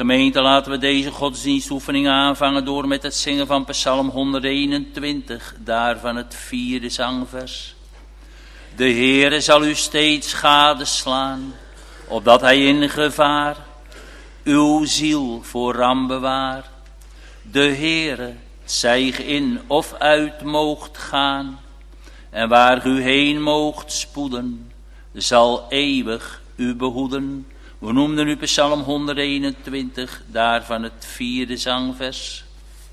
Gemeente, laten we deze godsdienstoefening aanvangen door met het zingen van Psalm 121, daarvan het 4e zangvers. De Heere zal u steeds gadeslaan, opdat hij in gevaar uw ziel voor ram bewaar. De Heere, zij ge in of uit moogt gaan, en waar u heen moogt spoeden, zal eeuwig u behoeden. We noemden nu Psalm 121, daarvan het 4e zangvers.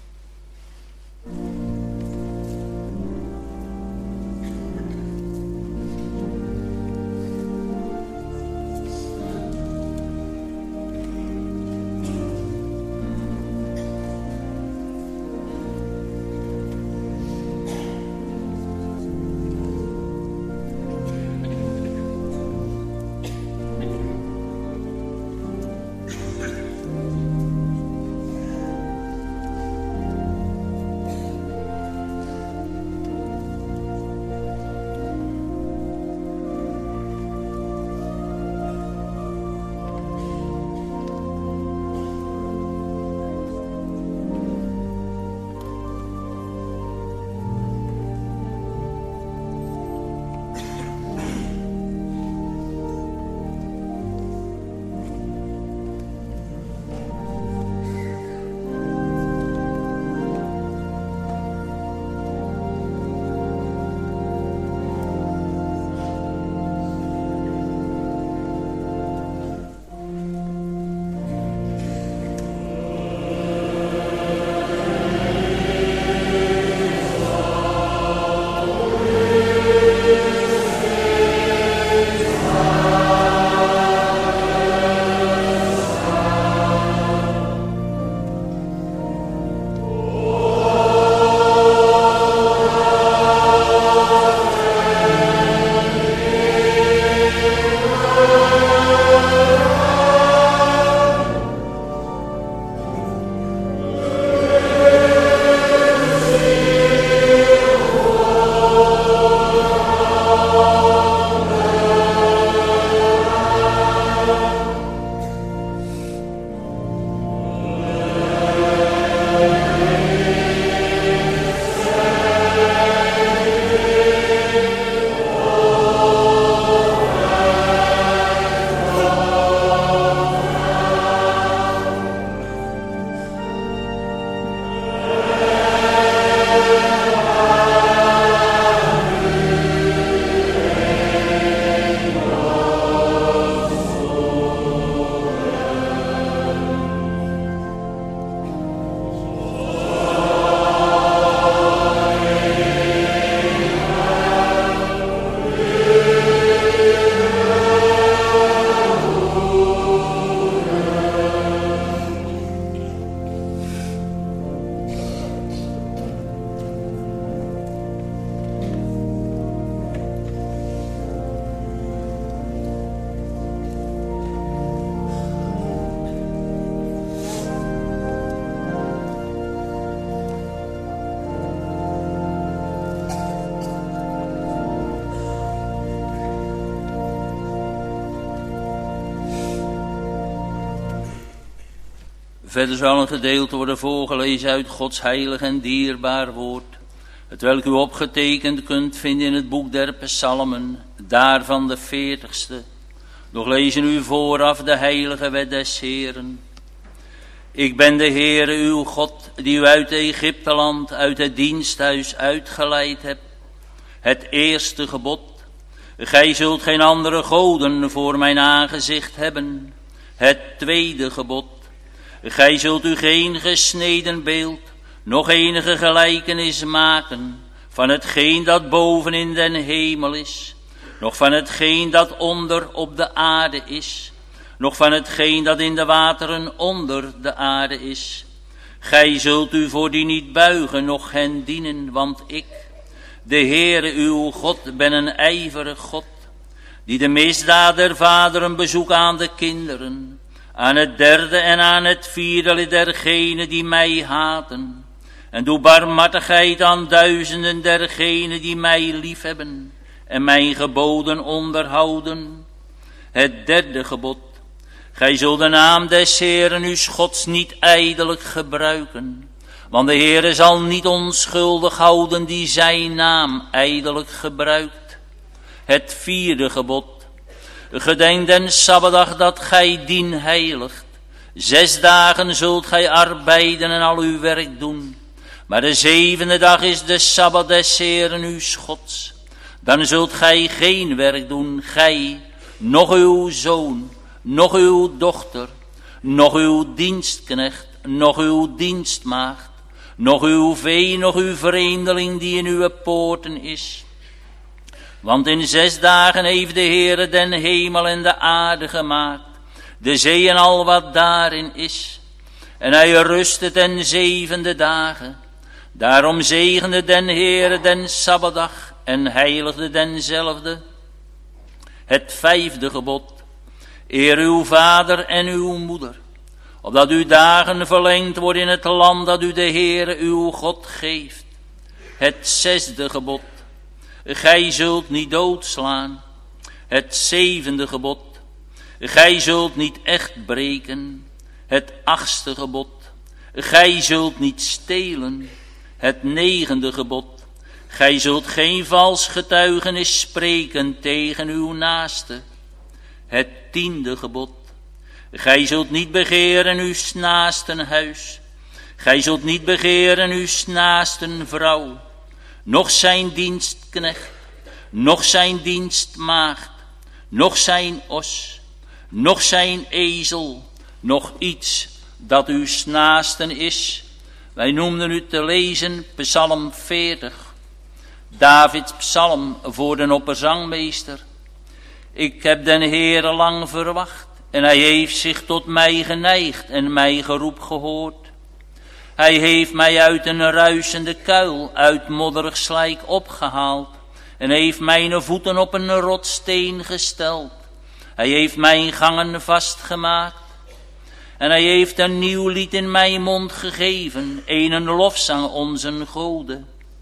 Verder zal een gedeelte worden voorgelezen uit Gods heilig en dierbaar woord, hetwelk u opgetekend kunt vinden in het boek der Psalmen, daarvan de 40ste. Doch lezen u vooraf de heilige wet des Heeren. Ik ben de Heere uw God, die u uit Egypteland, uit het diensthuis uitgeleid hebt. Het eerste gebod: gij zult geen andere goden voor mijn aangezicht hebben. Het tweede gebod: gij zult u geen gesneden beeld, nog enige gelijkenis maken van hetgeen dat boven in den hemel is, nog van hetgeen dat onder op de aarde is, nog van hetgeen dat in de wateren onder de aarde is. Gij zult u voor die niet buigen, noch hen dienen, want ik, de Heere uw God, ben een ijverig God, die de misdaad der vaderen bezoekt aan de kinderen, aan het derde en aan het vierde dergenen die mij haten, en doe barmhartigheid aan duizenden dergenen die mij liefhebben en mijn geboden onderhouden. Het derde gebod: Gij zult de naam des Heeren uws Gods niet ijdelijk gebruiken, want de Heere zal niet onschuldig houden die zijn naam ijdelijk gebruikt. Het 4e gebod. Gedenk den Sabbatdag dat gij dien heiligt. 6 dagen zult gij arbeiden en al uw werk doen. Maar de 7e dag is de Sabbat des Heeren uws Gods. Dan zult gij geen werk doen, gij, noch uw zoon, noch uw dochter, noch uw dienstknecht, noch uw dienstmaagd, noch uw vee, noch uw vreemdeling die in uw poorten is. Want in 6 dagen heeft de Heere den hemel en de aarde gemaakt, de zee en al wat daarin is. En hij rustte ten 7e dagen. Daarom zegende den Heere den Sabbatdag en heiligde denzelfde. Het 5e gebod. Eer uw vader en uw moeder, opdat uw dagen verlengd worden in het land dat u de Heere uw God geeft. Het 6e gebod. Gij zult niet doodslaan. Het 7e gebod. Gij zult niet echt breken. Het 8e gebod. Gij zult niet stelen. Het 9e gebod. Gij zult geen vals getuigenis spreken tegen uw naaste. Het 10e gebod. Gij zult niet begeren uw naasten huis. Gij zult niet begeren uw naasten vrouw. Noch zijn dienstknecht. Noch zijn dienstmaagd. Noch zijn os. Noch zijn ezel. Noch iets dat uw naasten is. Wij noemden u te lezen Psalm 40. Davids psalm voor den opperzangmeester. Ik heb den Heere lang verwacht en hij heeft zich tot mij geneigd en mij geroep gehoord. Hij heeft mij uit een ruisende kuil, uit modderig slijk opgehaald en heeft mijn voeten op een rotsteen gesteld. Hij heeft mijn gangen vastgemaakt en hij heeft een nieuw lied in mijn mond gegeven, een lofzang onze Gode.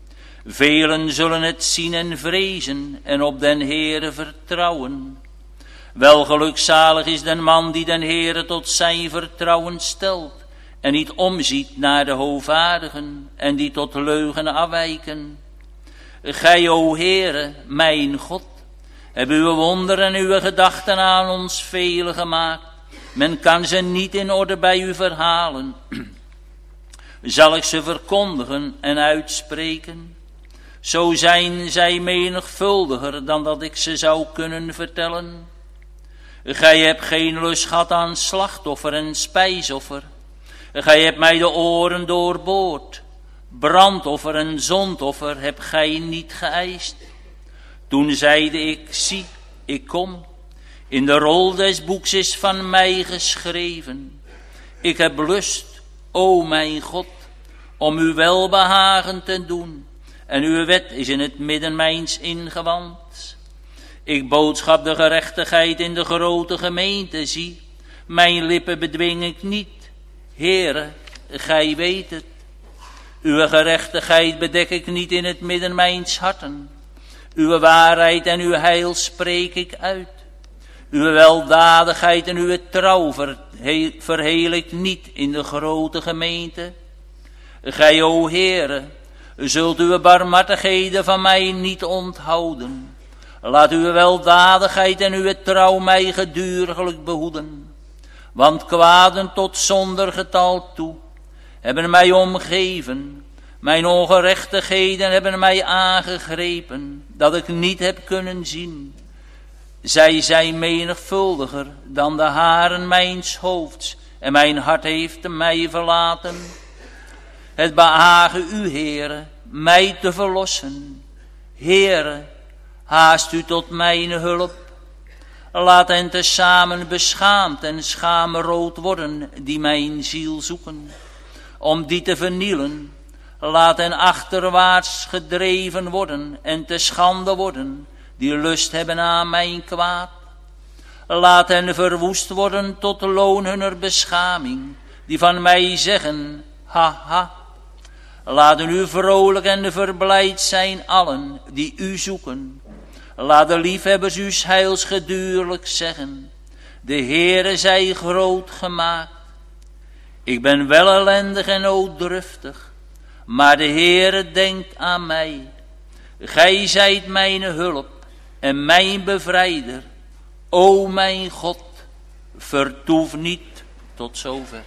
Velen zullen het zien en vrezen en op den Heere vertrouwen. Wel gelukzalig is den man die den Heere tot zijn vertrouwen stelt en niet omziet naar de hoogvaardigen en die tot leugen afwijken. Gij, o Heere, mijn God, hebt uw wonderen en uw gedachten aan ons vele gemaakt. Men kan ze niet in orde bij u verhalen. Zal ik ze verkondigen en uitspreken? Zo zijn zij menigvuldiger dan dat ik ze zou kunnen vertellen. Gij hebt geen lust gehad aan slachtoffer en spijsoffer. Gij hebt mij de oren doorboord. Brandoffer en zondoffer hebt gij niet geëist. Toen zeide ik, zie, ik kom. In de rol des boeks is van mij geschreven. Ik heb lust, o mijn God, om uw welbehagen te doen. En uw wet is in het midden mijns ingewand. Ik boodschap de gerechtigheid in de grote gemeente, zie. Mijn lippen bedwing ik niet. Heere, gij weet het. Uw gerechtigheid bedek ik niet in het midden mijns harten. Uw waarheid en uw heil spreek ik uit. Uw weldadigheid en uw trouw verheel ik niet in de grote gemeente. Gij, o Heere, zult uw barmhartigheden van mij niet onthouden. Laat uw weldadigheid en uw trouw mij geduriglijk behoeden. Want kwaden tot zonder getal toe hebben mij omgeven. Mijn ongerechtigheden hebben mij aangegrepen, dat ik niet heb kunnen zien. Zij zijn menigvuldiger dan de haren mijns hoofds, en mijn hart heeft mij verlaten. Het behagen u, Heere, mij te verlossen. Heere, haast u tot mijn hulp. Laat hen tezamen beschaamd en schaamrood worden die mijn ziel zoeken. Om die te vernielen, laat hen achterwaarts gedreven worden en te schande worden die lust hebben aan mijn kwaad. Laat hen verwoest worden tot loon hunner beschaming, die van mij zeggen, ha ha. Laten u vrolijk en verblijd zijn allen die u zoeken. Laat de liefhebbers uws heils gedurlijk zeggen, De Heere zij groot gemaakt. Ik ben wel ellendig en nooddruftig, maar de Heere denkt aan mij. Gij zijt mijn hulp en mijn bevrijder. O mijn God, vertoef niet tot zover.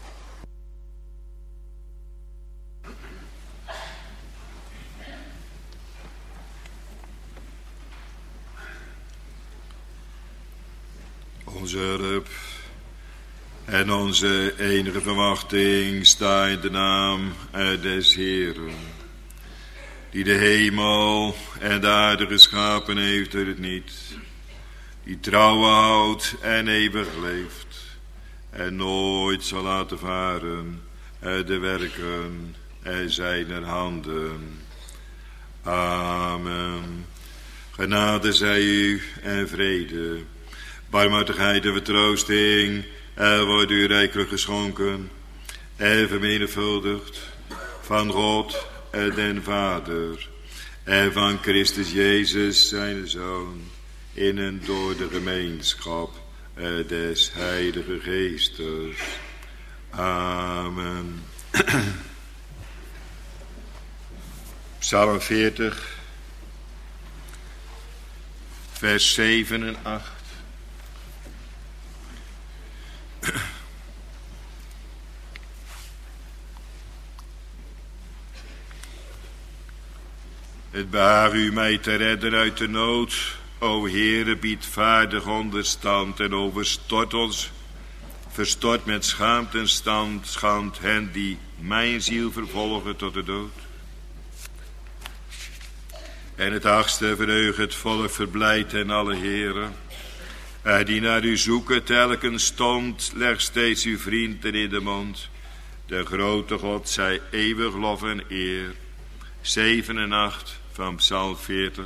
Onze hulp en onze enige verwachting sta in de naam des Heeren, die de hemel en de aarde geschapen heeft door het niet, die trouwen houdt en eeuwig leeft en nooit zal laten varen de werken zijner handen. Amen. Genade zij u en vrede, barmhartigheid en vertroosting wordt u rijkelijk geschonken en vermenigvuldigd van God den Vader en van Christus Jezus zijn Zoon, in en door de gemeenschap des Heilige Geestes. Amen. Psalm 40, vers 7 en 8. Het behaagt u mij te redden uit de nood. O Heere, bied vaardig onderstand en overstort ons. Verstort met schaamte en schand hen die mijn ziel vervolgen tot de dood. En het 8e, verheug het volk verblijdt en alle heren. Die naar u zoeken telkens stond, leg steeds uw vrienden in de mond. De grote God zij eeuwig lof en eer. 7 en 8 van Psalm 40.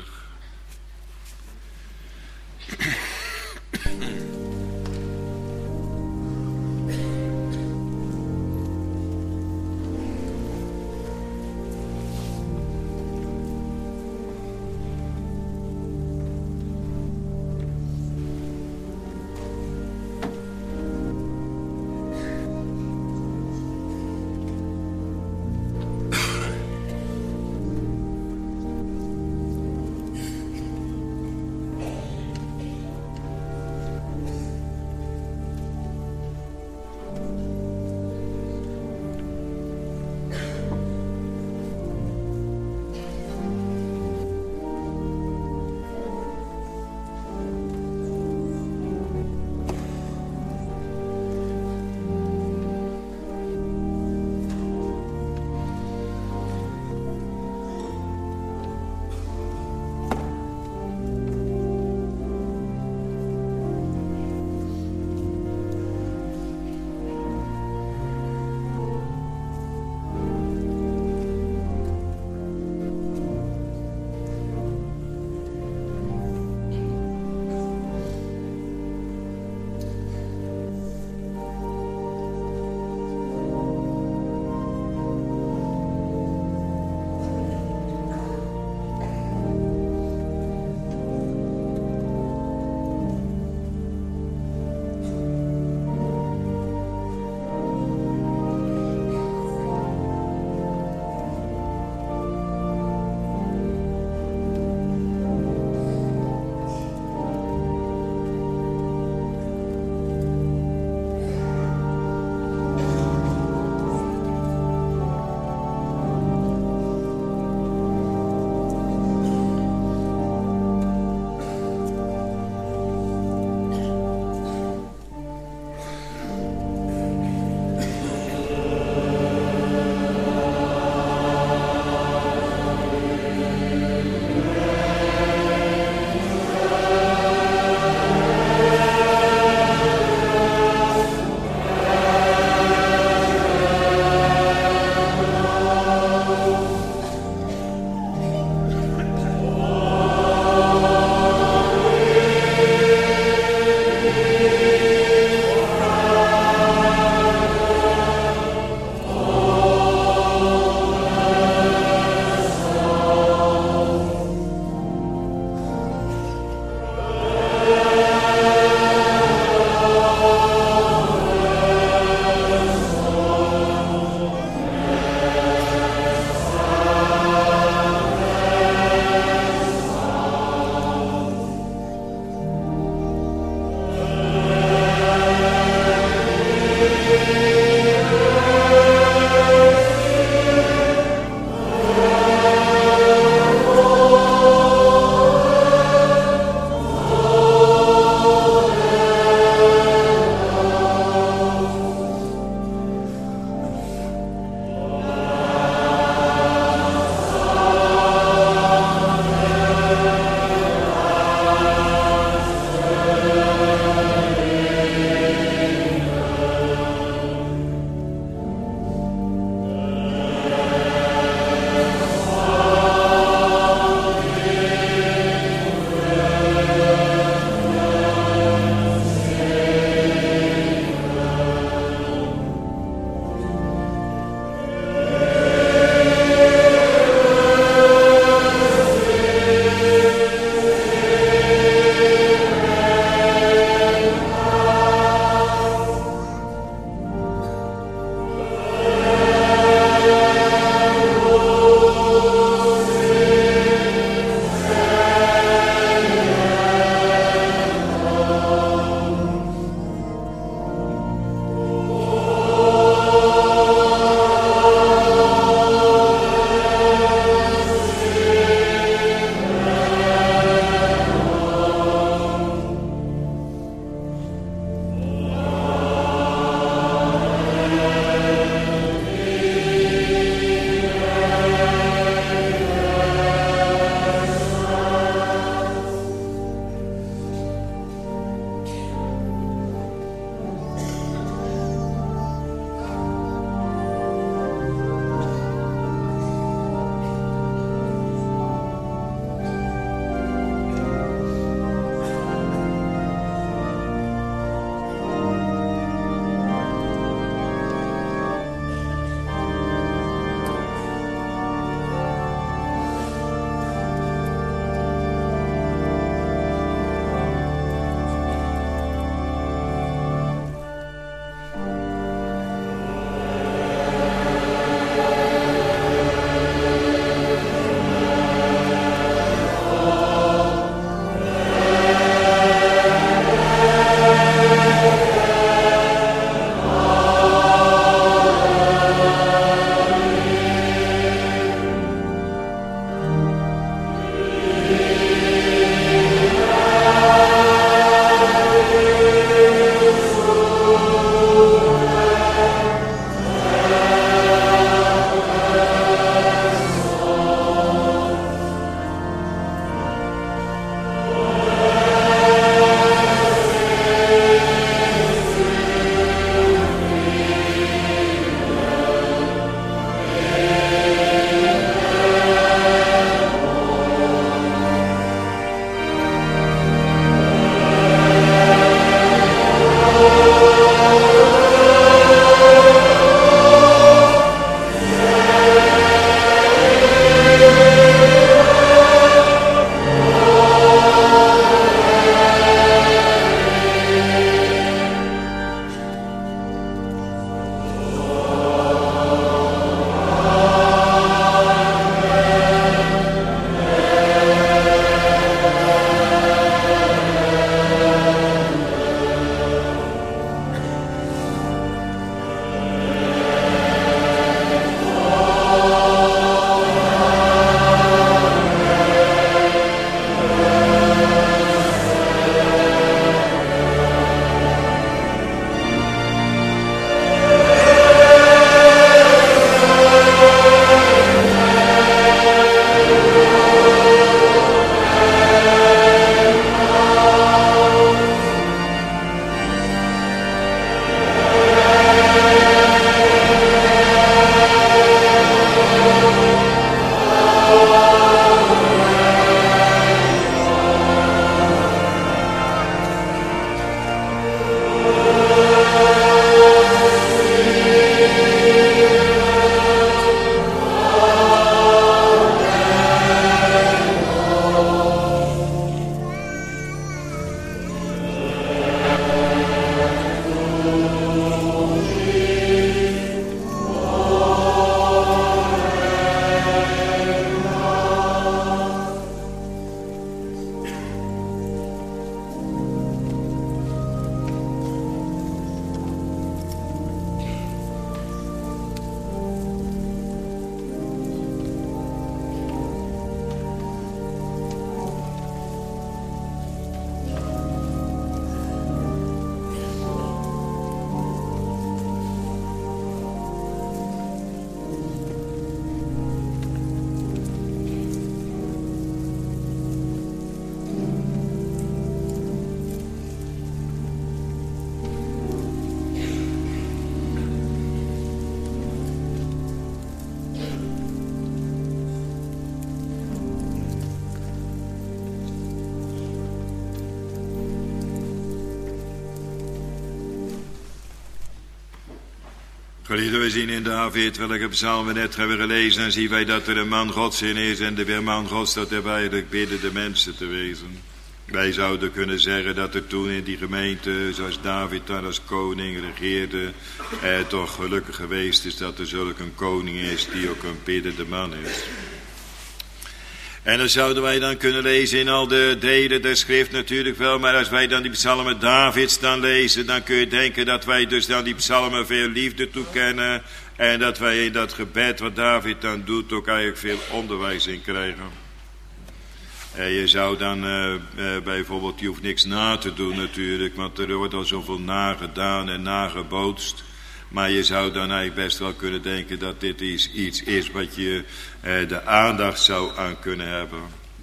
Geliefden, we zien in David, welke psalm we net hebben gelezen, dan zien wij dat er een man Gods in is en de man Gods, dat er eigenlijk bidden de mensen te wezen. Wij zouden kunnen zeggen dat er toen in die gemeente, zoals David daar als koning regeerde, toch gelukkig geweest is dat er zulk een koning is die ook een biddende man is. En dan zouden wij dan kunnen lezen in al de delen der schrift natuurlijk wel, maar als wij dan die psalmen Davids dan lezen, dan kun je denken dat wij dus dan die psalmen veel liefde toekennen en dat wij in dat gebed wat David dan doet ook eigenlijk veel onderwijs in krijgen. En je zou dan bijvoorbeeld, je hoeft niks na te doen natuurlijk, want er wordt al zoveel nagedaan en nagebootst. Maar je zou dan eigenlijk best wel kunnen denken dat dit iets is wat je de aandacht zou aan kunnen hebben.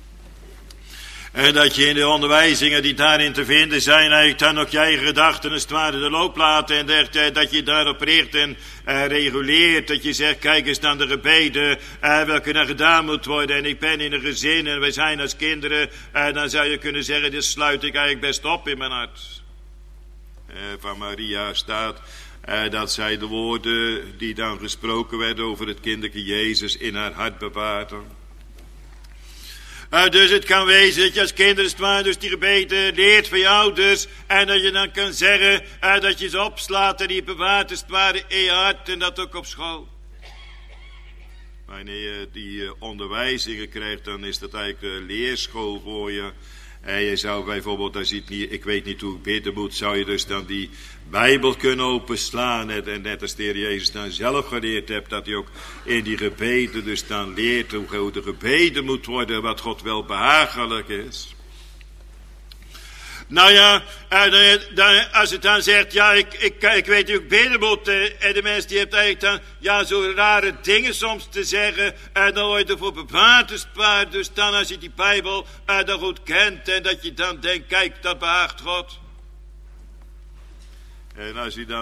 En dat je in de onderwijzingen die daarin te vinden zijn, eigenlijk dan ook je eigen gedachten als het ware de loop laat. En dat je daarop richt en reguleert. Dat je zegt, kijk eens naar de gebeden, welke er gedaan moet worden. En ik ben in een gezin en wij zijn als kinderen. Dan zou je kunnen zeggen, dit sluit ik eigenlijk best op in mijn hart. Van Maria staat dat zij de woorden die dan gesproken werden over het kinderke Jezus in haar hart bewaarde. Dus het kan wezen dat je als kinderen dus die gebeden leert van je ouders. En dat je dan kan zeggen dat je ze opslaat en die bewaart als het ware in je hart en dat ook op school. Wanneer je die onderwijzingen krijgt, dan is dat eigenlijk een leerschool voor je. En je zou bijvoorbeeld, als je het niet, ik weet niet hoe ik bidden moet, zou je dus dan die Bijbel kunnen openslaan. En net als de Heer Jezus dan zelf geleerd hebt, dat hij ook in die gebeden dus dan leert hoe de gebeden moet worden, wat God wel behagelijk is. Nou ja, als het dan zegt, ja, ik weet hoe ik bidden moet. En de mens die heeft eigenlijk dan, ja, zo rare dingen soms te zeggen. En dan word je ervoor bewaard. Dus dan als je die Bijbel dan goed kent. En dat je dan denkt, kijk, dat behaagt God. En als je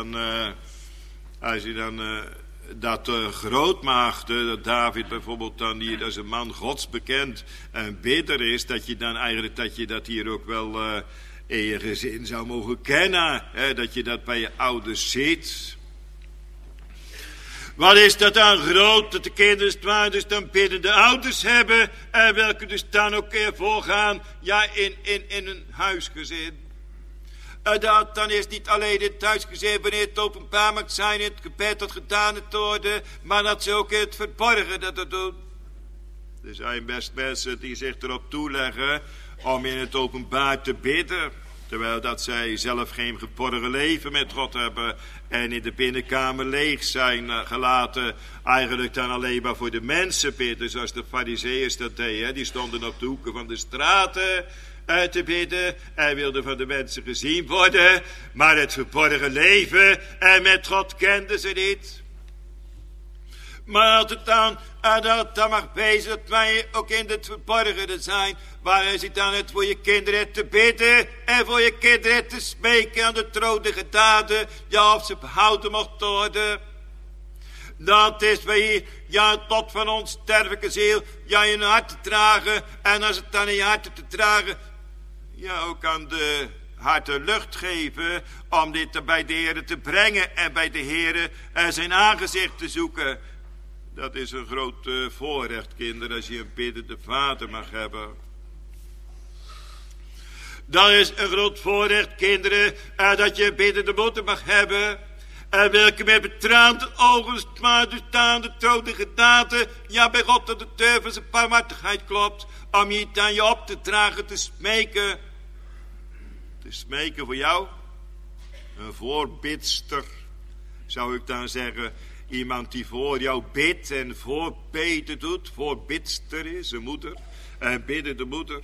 dan dat groot maakte, dat David bijvoorbeeld dan hier als een man Gods bekend en bidder is, dat je dan eigenlijk, dat je dat hier ook wel in je gezin zou mogen kennen, hè, dat je dat bij je ouders ziet. Wat is dat dan groot, dat de kinderen dus dan biddende ouders hebben, welke dus dan ook voorgaan, ja, in een huisgezin. Dat dan is niet alleen in het huisgezin wanneer het openbaar mag zijn, in het gebed dat gedaan het worden, maar dat ze ook in het verborgen dat doen. Er zijn best mensen die zich erop toeleggen om in het openbaar te bidden, terwijl dat zij zelf geen verborgen leven met God hebben en in de binnenkamer leeg zijn gelaten, eigenlijk dan alleen maar voor de mensen bidden, zoals de Farizeeërs dat deden. Die stonden op de hoeken van de straten te bidden en wilden van de mensen gezien worden, maar het verborgen leven met God kenden ze niet. Maar als het dan mag wezen dat wij ook in het verborgene zijn, waar is het dan het voor je kinderen te bidden en voor je kinderen te smeken aan de troonige daden, ja, of ze behouden mocht worden. Dat is wij, ja, tot van ons sterfelijke ziel, ja, in je hart te dragen, en als het dan in je hart te dragen, ja, ook aan de harte lucht geven, om dit bij de Heer te brengen en bij de Heer zijn aangezicht te zoeken. Dat is een groot voorrecht, kinderen, als je een biddende vader mag hebben. Dat is een groot voorrecht, kinderen, dat je een biddende moeder mag hebben. En welke met betraande ogen staan de troonige daden, ja, bij God aan de deur van zijn barmhartigheid klopt, om je het aan je op te dragen, te smeken. Te smeken voor jou, een voorbidster, zou ik dan zeggen. Iemand die voor jou bidt en voorbeden doet, voorbidster is, een moeder, een biddende moeder.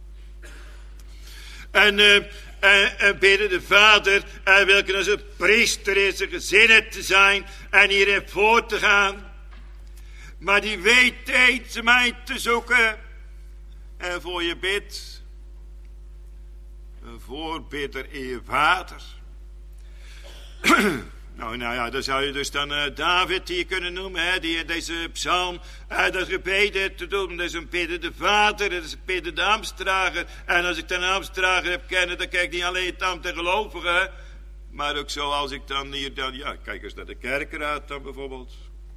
En biddende vader, welke als een priester is, een gezin te zijn en hierin voor te gaan. Maar die weet eenzaamheid te zoeken en voor je bidt. Een voorbidder in je vader. Nou ja, dan zou je dus dan David hier kunnen noemen, hè, die in deze psalm dat gebeden te doen. Dat is een biddende vader, dat is een biddende ambtsdrager. En als ik dan een ambtsdrager heb kennen, dan kijk ik niet alleen het ambt der gelovigen, Maar ook zo als ik dan hier dan, ja, kijk eens naar de kerkraad dan bijvoorbeeld.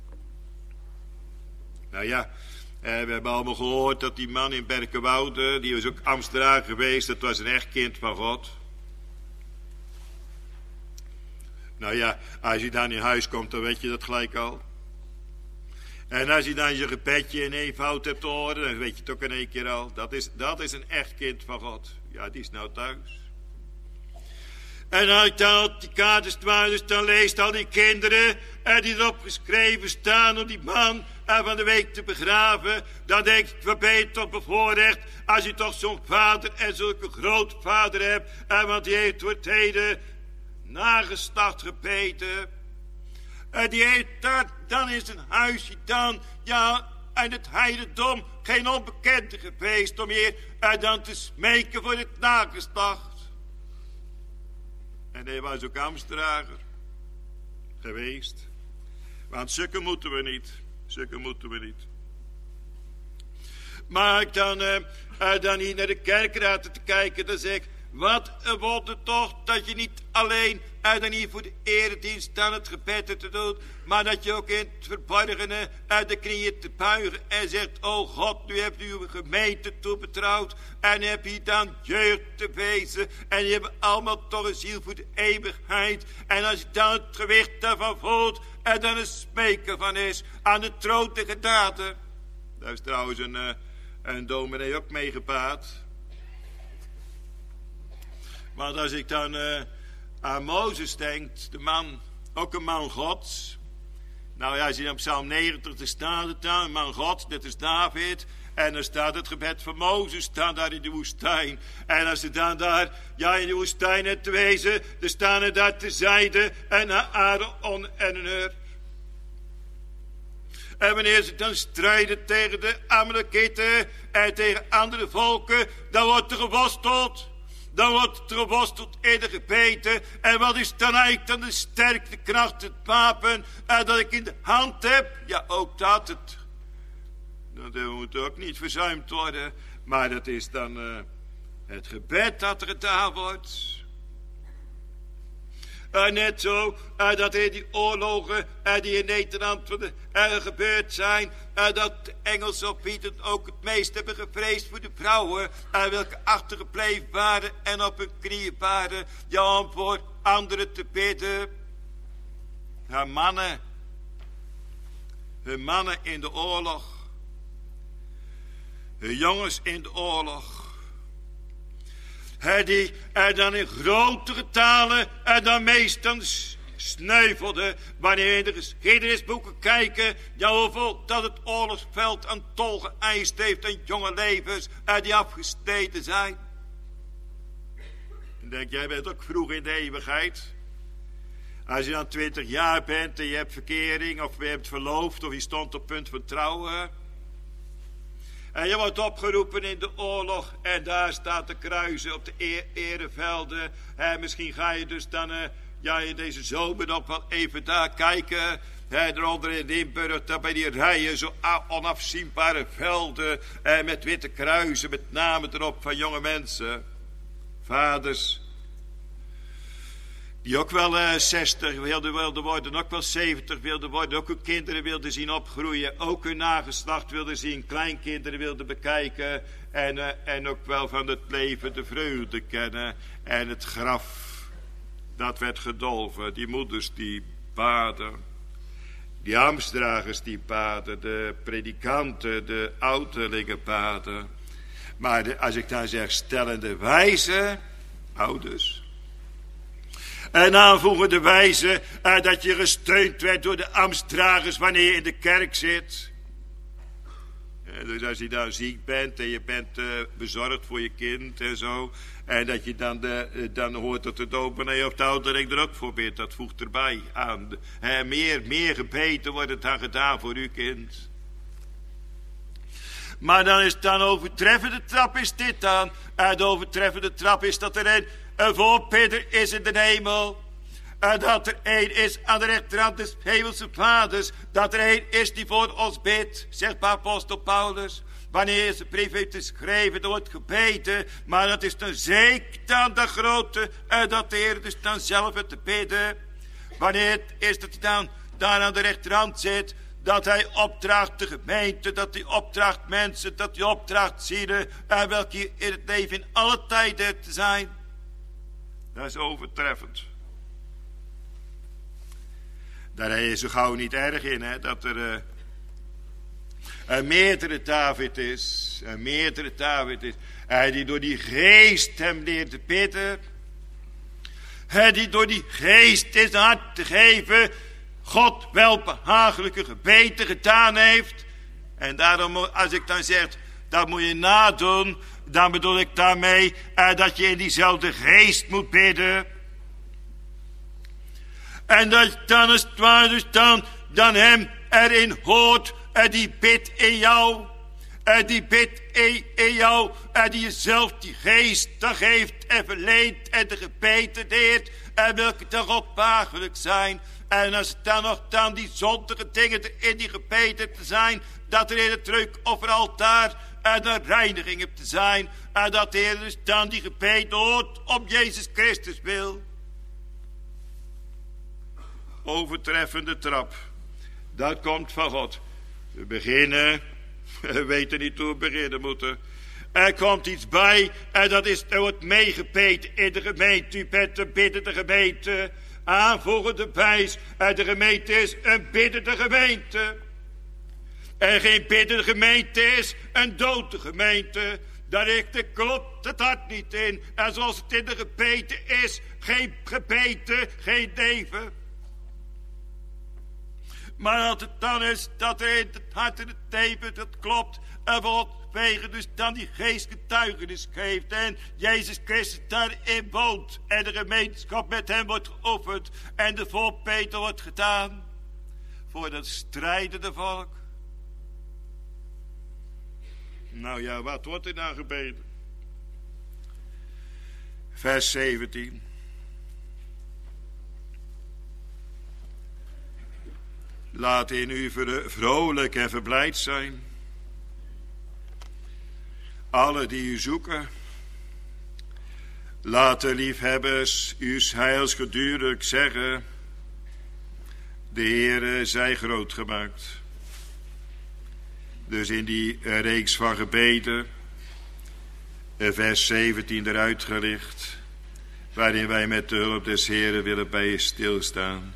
Nou ja, we hebben allemaal gehoord dat die man in Berkenwoude, die was ook ambtenaar geweest, dat was een echt kind van God. Nou ja, als je dan in huis komt, dan weet je dat gelijk al. En als je dan je gebedje in eenvoud hebt te horen, dan weet je het ook in één keer al. Dat is een echt kind van God. Ja, die is nou thuis. En als ik dan op die kaartensdwaarders dan leest al die kinderen die erop geschreven staan om die man van de week te begraven, dan denk ik, wat ben je toch bevoorrecht als je toch zo'n vader en zulke grootvader hebt, want die heeft voor het heden nageslacht gebeten. Die heeft daar dan in zijn huisje dan, ja, in het heidendom geen onbekende geweest om hier dan te smeken voor het nageslacht. En hij was ook ambtsdrager geweest. Want zulke moeten we niet. Zulke moeten we niet. Maar ik dan hier naar de kerkraad te kijken, dan zeg ik, wat een wonder toch dat je niet alleen dan hier voor de eredienst aan het gebed te doen, maar dat je ook in het verborgene uit de knieën te buigen en zegt, oh God, nu hebt u uw gemeente toebetrouwd en heb je dan jeugd te wezen en je hebt allemaal toch een ziel voor de eeuwigheid. En als je dan het gewicht daarvan voelt en dan een smeken van is aan de troon te genade. Daar is trouwens een dominee ook mee gepaard. Want als ik dan aan Mozes denk, de man, ook een man Gods. Nou ja, als je op Psalm 90, daar staat het dan, een man Gods, dit is David. En dan staat het gebed van Mozes, staan daar in de woestijn. En als ze dan daar, ja, in de woestijn het te wezen, dan staan er daar terzijde en Aaron en Hur. En wanneer ze dan strijden tegen de Amalekieten en tegen andere volken, dan wordt er geworsteld. Dan wordt er geworsteld in de gebeten. En wat is dan eigenlijk dan de sterkte kracht, het wapen dat ik in de hand heb? Ja, ook dat. Dat moet ook niet verzuimd worden. Maar dat is dan het gebed dat er gedaan wordt. Net zo dat in die oorlogen die in Nederland gebeurd zijn, dat de Engelsen op Pieten ook het meest hebben gevreesd voor de vrouwen, welke achtergebleven waren en op hun knieën waren, ja, om voor anderen te bidden. Hun mannen in de oorlog, hun jongens in de oorlog. Die dan in grote getalen dan meestens sneuvelden. Wanneer we in de geschiedenisboeken kijken, ja, hoeveel dat het oorlogsveld aan tol geëist heeft en jonge levens die afgesneden zijn. En denk, jij bent ook vroeg in de eeuwigheid. Als je dan 20 jaar bent en je hebt verkering of je hebt verloofd of je stond op punt van trouwen. En je wordt opgeroepen in de oorlog en daar staat de kruisen op de erevelden. En misschien ga je dus dan in deze zomer nog wel even daar kijken. Eronder in Limburg, daar bij die rijen, zo onafzienbare velden. Met witte kruisen, met namen erop van jonge mensen. Vaders. Die ook wel 60 wilden worden, ook wel 70 wilden worden. Ook hun kinderen wilden zien opgroeien. Ook hun nageslacht wilden zien. Kleinkinderen wilden bekijken. En ook wel van het leven de vreugde kennen. En het graf, dat werd gedolven. Die moeders die baden. Die ambtsdragers die baden. De predikanten, de ouderlingen baden. Maar als ik dan zeg stellende wijze, ouders. En aanvoegende wijze dat je gesteund werd door de ambtsdragers wanneer je in de kerk zit. Dus als je dan ziek bent en je bent bezorgd voor je kind en zo. En dat je dan hoort dat de dominee of de ouderling er ook voor bidt. Dat voegt erbij aan. Meer gebeten wordt het dan gedaan voor uw kind. Maar dan is het dan overtreffende trap is dit dan. De overtreffende trap is dat er een voorbidder is in de hemel. Dat er één is aan de rechterhand des hemelse vaders. Dat er één is die voor ons bidt, zegt apostel Paulus. wanneer ze brief heeft geschreven, er wordt gebeden, maar dat is dan zeker dan de grote, dat de Heer dus dan zelf het te bidden. Wanneer het is dat hij dan daar aan de rechterhand zit, dat hij opdraagt de gemeente, dat hij opdraagt mensen, dat hij opdraagt zielen, welke in het leven in alle tijden te zijn. Dat is overtreffend. Daar is zo gauw niet erg in, hè, dat er een meerdere David is. Een meerdere David is. Die door die geest hem leert te bidden. Die door die geest in zijn hart te geven God welbehagelijke gebeden gedaan heeft. En daarom, als ik dan zeg, dat moet je nadoen, dan bedoel ik daarmee dat je in diezelfde geest moet bidden. En dat dan is het waar, dus dan hem erin hoort, die bidt in jou. Die bidt in jou, die jezelf die geest dan geeft en verleent en de gebeden deed. En welke dan God behagelijk zijn. En als het dan nog dan die zondige dingen in die gebeden te zijn, dat er in het drukofferaltaar en de reiniging hebt te zijn. En dat de Heer dus dan die gebeden hoort om Jezus Christus wil. Overtreffende trap. Dat komt van God. We beginnen. We weten niet hoe we beginnen moeten. Er komt iets bij. En dat is, er wordt meegebeden in de gemeente. U bent een biddende gemeente. Aanvoegende wijs. En de gemeente is een biddende gemeente. En geen biddende gemeente is een dode gemeente. Daar klopt het hart niet in. En zoals het in de gebeten is. Geen gebeten, geen leven. Maar als het dan is dat er in het hart en het leven, dat klopt. En vanwege dus dan die geest getuigenis geeft. En Jezus Christus daarin woont. En de gemeenschap met hem wordt geofferd. En de voorbeter wordt gedaan. Voor dat strijdende volk. Nou ja, wat wordt er nou gebeden? Vers 17. Laat in u vrolijk en verblijd zijn. Alle die u zoeken. Laat de liefhebbers uws heils gedurig zeggen. De Heere zij groot gemaakt. Dus in die reeks van gebeden. Vers 17 eruit gelicht. Waarin wij met de hulp des Heeren willen bij stilstaan.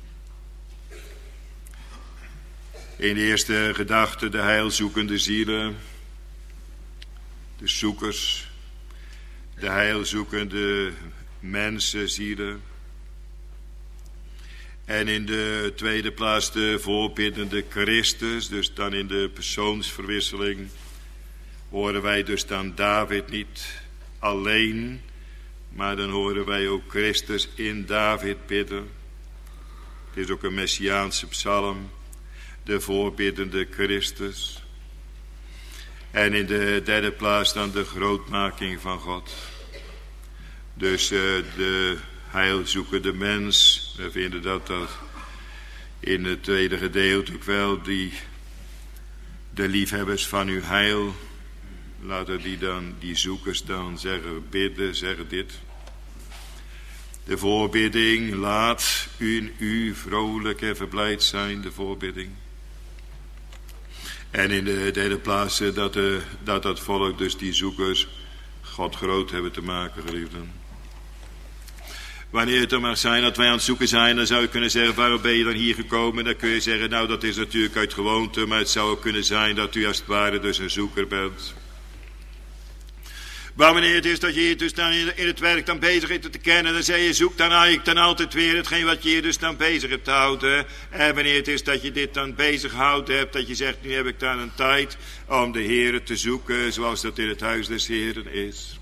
In de eerste gedachte de heilzoekende zielen, de zoekers, de heilzoekende mensenzielen. En in de tweede plaats de voorbiddende Christus, dus dan in de persoonsverwisseling, horen wij dus dan David niet alleen, maar dan horen wij ook Christus in David bidden. Het is ook een messiaanse psalm. De voorbiddende Christus. En in de derde plaats dan de grootmaking van God. Dus de heilzoekende mens. We vinden dat in het tweede gedeelte ook wel. De liefhebbers van uw heil. Laten die zoekers dan zeggen, bidden, zeggen dit. De voorbidding, laat in u vrolijk en verblijd zijn, de voorbidding. En in de derde plaats dat volk, dus die zoekers, God groot hebben te maken, geliefden. Wanneer het er mag zijn dat wij aan het zoeken zijn, dan zou je kunnen zeggen, waarom ben je dan hier gekomen? Dan kun je zeggen, nou dat is natuurlijk uit gewoonte, maar het zou ook kunnen zijn dat u als het ware dus een zoeker bent. Maar wanneer het is dat je hier dus dan in het werk dan bezig hebt te kennen, dan zeg je, zoek dan eigenlijk dan altijd weer hetgeen wat je hier dus dan bezig hebt te houden. En wanneer het is dat je dit dan bezig gehouden hebt, dat je zegt, nu heb ik dan een tijd om de Heere te zoeken, zoals dat in het huis des Heeren is.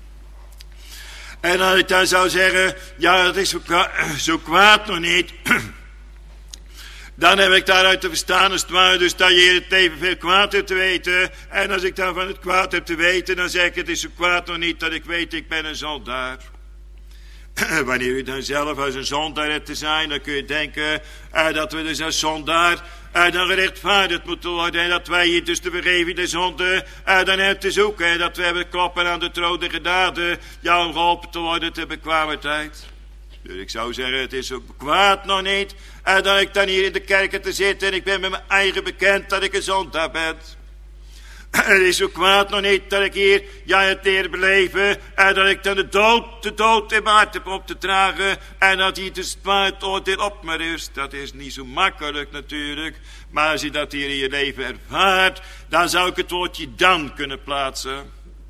En als ik dan zou zeggen, ja dat is zo kwaad nog niet, dan heb ik daaruit te verstaan als het ware dus dat je het evenveel kwaad hebt te weten. En als ik dan van het kwaad heb te weten, dan zeg ik, het is zo kwaad nog niet dat ik weet, ik ben een zondaar. Wanneer u dan zelf als een zondaar hebt te zijn, dan kun je denken dat we dus als zondaar dan gerechtvaardigd moeten worden. En dat wij hier dus de vergeving der zonde dan hebben te zoeken. En dat we hebben kloppen aan de troon der genade. Ja, om geholpen te worden ter bekwaamheid. Dus ik zou zeggen, het is zo kwaad nog niet dat ik dan hier in de kerk te zitten en ik ben met mijn eigen bekend dat ik een zondaar ben. Het is zo kwaad nog niet dat ik hier het leer beleven en dat ik dan de dood in mijn hart heb op te dragen en dat hier dus het oordeel op me rust. Dat is niet zo makkelijk natuurlijk, maar als je dat hier in je leven ervaart, dan zou ik het woordje dan kunnen plaatsen.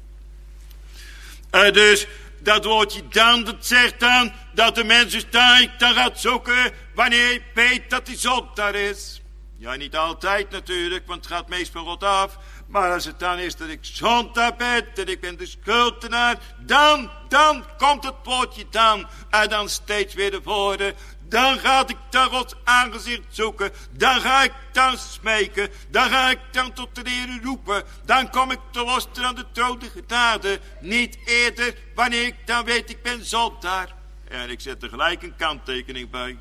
Dus dat woordje dan, dat zegt dan dat de mens dus dan gaat zoeken wanneer hij weet dat hij zondaar is. Ja, niet altijd natuurlijk, want het gaat meest van God af. Maar als het dan is dat ik zondaar ben, dat ik ben de schuldenaar, dan komt het woordje dan. En dan steeds weer de woorden. Dan ga ik dan Gods aangezicht zoeken. Dan ga ik dan smeken. Dan ga ik dan tot de Heer roepen. Dan kom ik te losten aan de troon der genade. Niet eerder, wanneer ik dan weet ik ben zondaar. En ik zet er gelijk een kanttekening bij.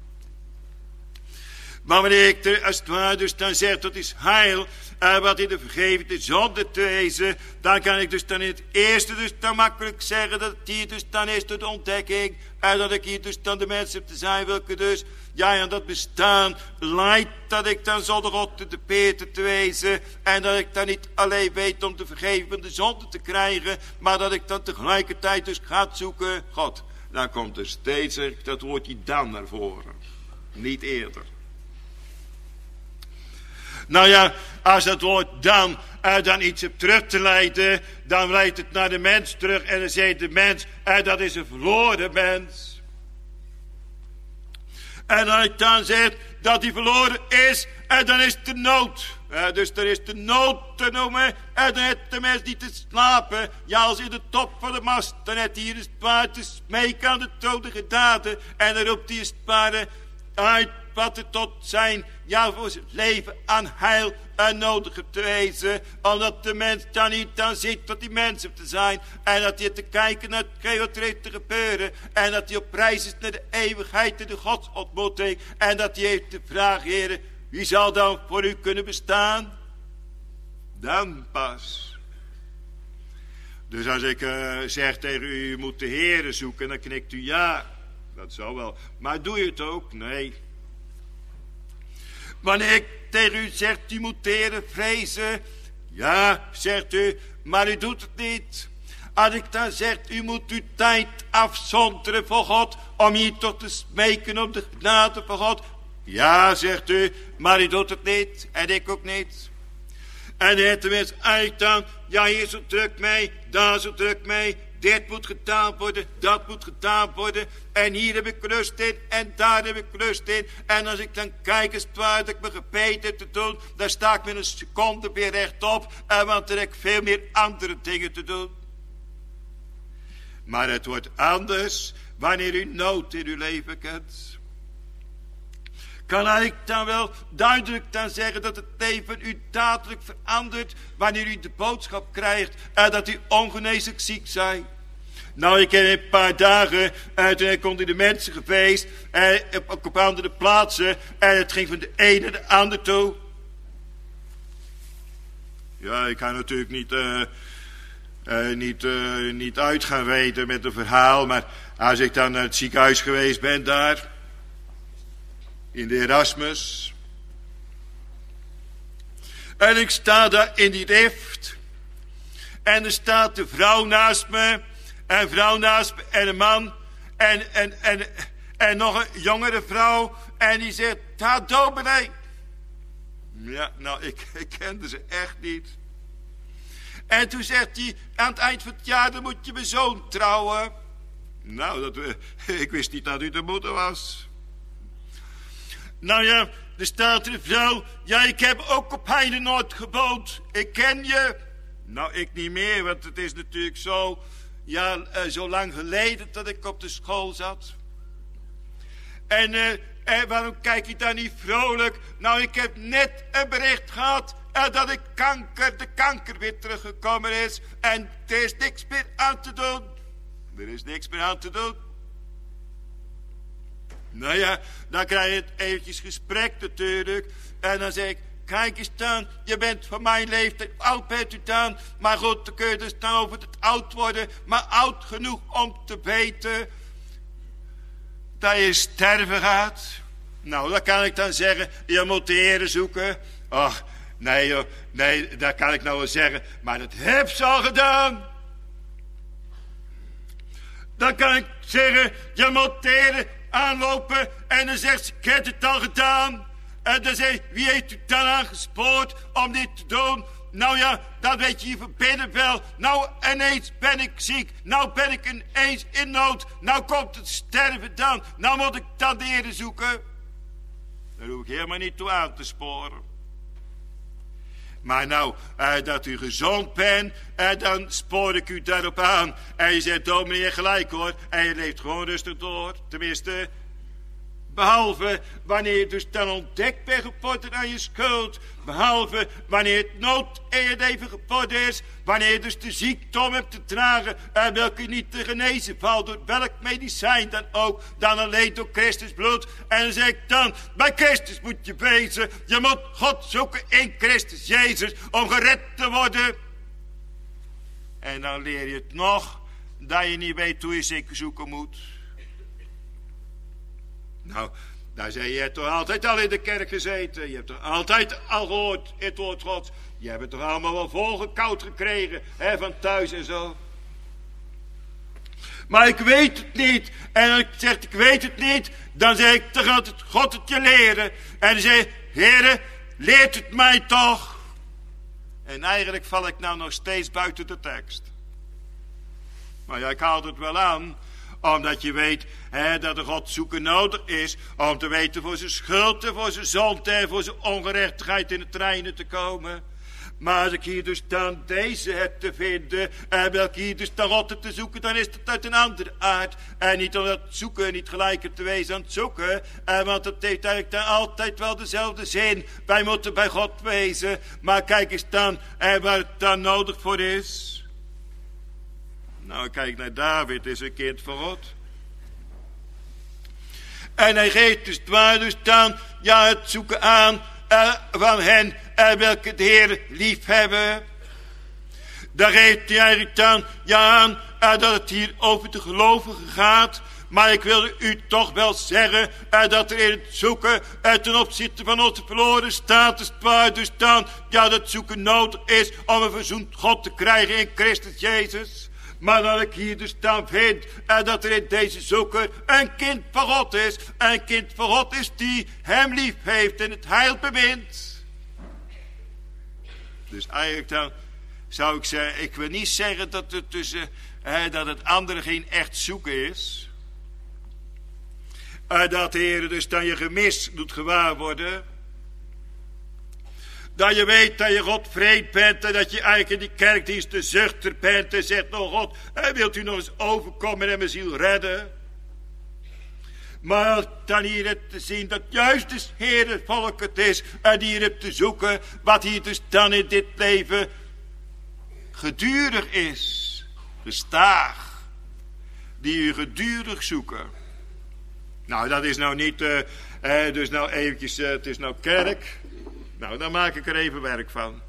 Maar wanneer ik er als het ware dus dan zeg dat is heil, wat in de vergeving de zonde te wezen, dan kan ik dus dan in het eerste dus dan makkelijk zeggen dat het hier dus dan is door de ontdekking, en dat ik hier dus dan de mensen heb te zijn welke dus, aan dat bestaan leidt, dat ik dan zonder God de Peter te wezen, en dat ik dan niet alleen weet om de vergeving van de zonde te krijgen, maar dat ik dan tegelijkertijd dus ga zoeken God. Dan komt er steeds dat woordje dan naar voren, niet eerder. Nou ja, als dat woord dan iets op terug te leiden, dan leidt het naar de mens terug. En dan zegt de mens, dat is een verloren mens. En als ik dan zeg dat hij verloren is, dan is de nood. Dus er is de nood te noemen. En dan heeft de mens niet te slapen. Ja, als in de top van de mast. Dan heeft hij hier het paard te smeken aan de troon der genade. En dan roept hij het paard uit wat het tot zijn, voor zijn leven aan heil en nodig te wezen. Omdat de mens dan niet dan ziet wat die mens heeft te zijn. En dat hij te kijken naar hetgeen wat er heeft te gebeuren. En dat hij op reis is naar de eeuwigheid en de godsontmoeting. En dat hij heeft de vraag, heren, wie zal dan voor u kunnen bestaan? Dan pas. Dus als ik zeg tegen u, u moet de Heere zoeken, dan knikt u ja. Dat zou wel. Maar doe je het ook? Nee. Wanneer ik tegen u zeg, u moet de Heere vrezen. Ja, zegt u, maar u doet het niet. Als ik dan zeg, u moet uw tijd afzonderen voor God, om hier toch te smeken om de genade van God. Ja, zegt u, maar u doet het niet. En ik ook niet. En de Heer tenminste uit dan, hier zo druk mee, daar zo druk mee. Dit moet gedaan worden, dat moet gedaan worden. En hier heb ik rust in en daar heb ik rust in. En als ik dan kijk eens waar dat ik me gebeten te doen, dan sta ik met een seconde weer rechtop. Want dan heb ik veel meer andere dingen te doen. Maar het wordt anders wanneer u nood in uw leven kent. Kan ik dan wel duidelijk dan zeggen dat het leven u dadelijk verandert wanneer u de boodschap krijgt dat u ongeneeslijk ziek zijt? Nou, ik heb een paar dagen, toen komt in de mensengefeest, op andere plaatsen, en het ging van de ene naar de ander toe. Ja, ik ga natuurlijk niet uit gaan weten met een verhaal, maar als ik dan naar het ziekenhuis geweest ben daar, in de Erasmus, en ik sta daar in die lift, en er staat de vrouw naast me, en een vrouw naast me, en een man, en nog een jongere vrouw, en die zegt, daar dominee. Ja, nou, ik kende ze echt niet. En toen zegt hij, aan het eind van het jaar, dan moet je mijn zoon trouwen. Nou, ik wist niet dat u de moeder was. Nou ja, er staat een vrouw, ik heb ook op Heidenoord gewoond. Ik ken je. Nou, ik niet meer, want het is natuurlijk zo, zo lang geleden dat ik op de school zat. En waarom kijk je dan niet vrolijk? Nou, ik heb net een bericht gehad dat de kanker weer teruggekomen is. En er is niks meer aan te doen. Er is niks meer aan te doen. Nou ja, dan krijg je eventjes gesprek natuurlijk. En dan zeg ik, kijk eens dan, je bent van mijn leeftijd, oud bent u dan. Maar goed, dan kun je dus dan over het oud worden. Maar oud genoeg om te weten dat je sterven gaat. Nou, dan kan ik dan zeggen, je moet de Heere zoeken. Ach, nee joh, nee, dat kan ik nou wel zeggen. Maar dat heb ze al gedaan. Dan kan ik zeggen, je moet de Heere aanlopen. En dan zegt ze, ik heb het al gedaan. En dan zegt, wie heeft u dan aangespoord om dit te doen? Nou ja, dat weet je hier van binnen wel. Nou, ineens ben ik ziek. Nou ben ik ineens in nood. Nou komt het sterven dan. Nou moet ik dan de Heere zoeken. Daar hoef ik helemaal niet toe aan te sporen. Maar nou, dat u gezond bent, dan spoor ik u daarop aan. En je zegt, oh meneer, gelijk hoor. En je leeft gewoon rustig door. Tenminste, behalve wanneer je dus dan ontdekt bent geport aan je schuld. Behalve wanneer het nood in je leven geport is. Wanneer je dus de ziekte hebt te dragen. Welke niet te genezen valt door welk medicijn dan ook. Dan alleen door Christus bloed. En dan zeg ik dan, bij Christus moet je wezen. Je moet God zoeken in Christus Jezus om gered te worden. En dan leer je het nog dat je niet weet hoe je zeker zoeken moet. Nou, daar zei je toch altijd al in de kerk gezeten. Je hebt toch altijd al gehoord in het woord Gods. Je hebt het toch allemaal wel volgekoud gekregen, hè, van thuis en zo. Maar ik weet het niet. En als ik zeg, ik weet het niet, dan zeg ik, dan gaat het God het je leren. En dan zeg je, Heere, leert het mij toch. En eigenlijk val ik nou nog steeds buiten de tekst. Maar ja, ik haal het wel aan. Omdat je weet dat de God zoeken nodig is. Om te weten voor zijn schuld en voor zijn zonde en voor zijn ongerechtigheid in de treinen te komen. Maar als ik hier dus dan deze heb te vinden. En wil ik hier dus dan God te zoeken. Dan is het uit een andere aard. En niet om dat zoeken niet gelijker te wezen aan het zoeken. Want het heeft eigenlijk dan altijd wel dezelfde zin. Wij moeten bij God wezen. Maar kijk eens dan waar het dan nodig voor is. Nou, kijk naar David, is een kind van God. En hij geeft dus dwaar dus dan, ja, het zoeken aan van hen welke de Heer lief hebben. Daar geeft hij eigenlijk dan, ja, aan dat het hier over de gelovigen gaat. Maar ik wil u toch wel zeggen dat er in het zoeken ten opzichte van onze verloren status dwaar dus dan, ja, dat zoeken nodig is om een verzoend God te krijgen in Christus Jezus. Maar dat ik hier dus dan vind dat er in deze zoeker een kind van God is. Een kind van God is die hem lief heeft en het heil bemint. Dus eigenlijk dan zou ik zeggen, ik wil niet zeggen dat het tussen dat het andere geen echt zoeken is. Dat de Heer dus dan je gemis doet gewaar worden. Dat je weet dat je God vreed bent en dat je eigenlijk in die kerkdienst de zuchter bent en zegt, nou God, wilt u nog eens overkomen en mijn ziel redden? Maar dan hier hebt te zien dat juist de Heer het volk het is en die hier hebt te zoeken wat hier dus dan in dit leven gedurig is, gestaag, die u gedurig zoeken. Nou, dat is nou niet, dus nou eventjes, het is nou kerk. Nou, dan maak ik er even werk van.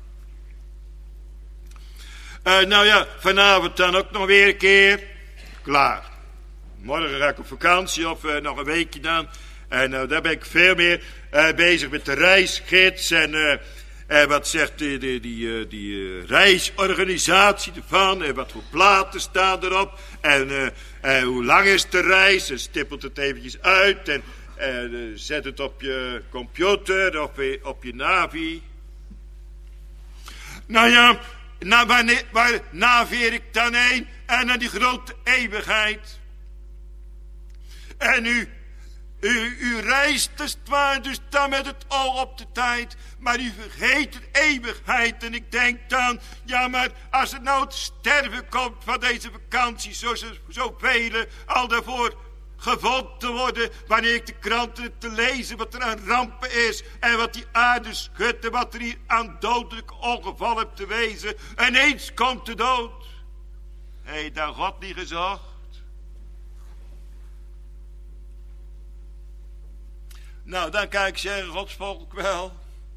Nou ja, vanavond dan ook nog weer een keer. Klaar. Morgen ga ik op vakantie of nog een weekje dan. En daar ben ik veel meer bezig met de reisgids. En wat zegt die reisorganisatie ervan. En wat voor platen staan erop. En hoe lang is de reis. En stippelt het eventjes uit. En zet het op je computer of op je navi. Nou ja, waar navigeer ik dan heen? En naar die grote eeuwigheid. En u reist dus dan met het oog op de tijd. Maar u vergeet de eeuwigheid. En ik denk dan, ja maar als het nou het sterven komt van deze vakantie. Zoals zoveel al daarvoor gevonden worden, wanneer ik de kranten heb te lezen wat er aan rampen is en wat die aarde schudt en wat er hier aan dodelijke ongevallen hebt te wezen. En eens komt de dood. Heeft daar God niet gezocht? Nou, dan kan ik zeggen, Gods volk wel.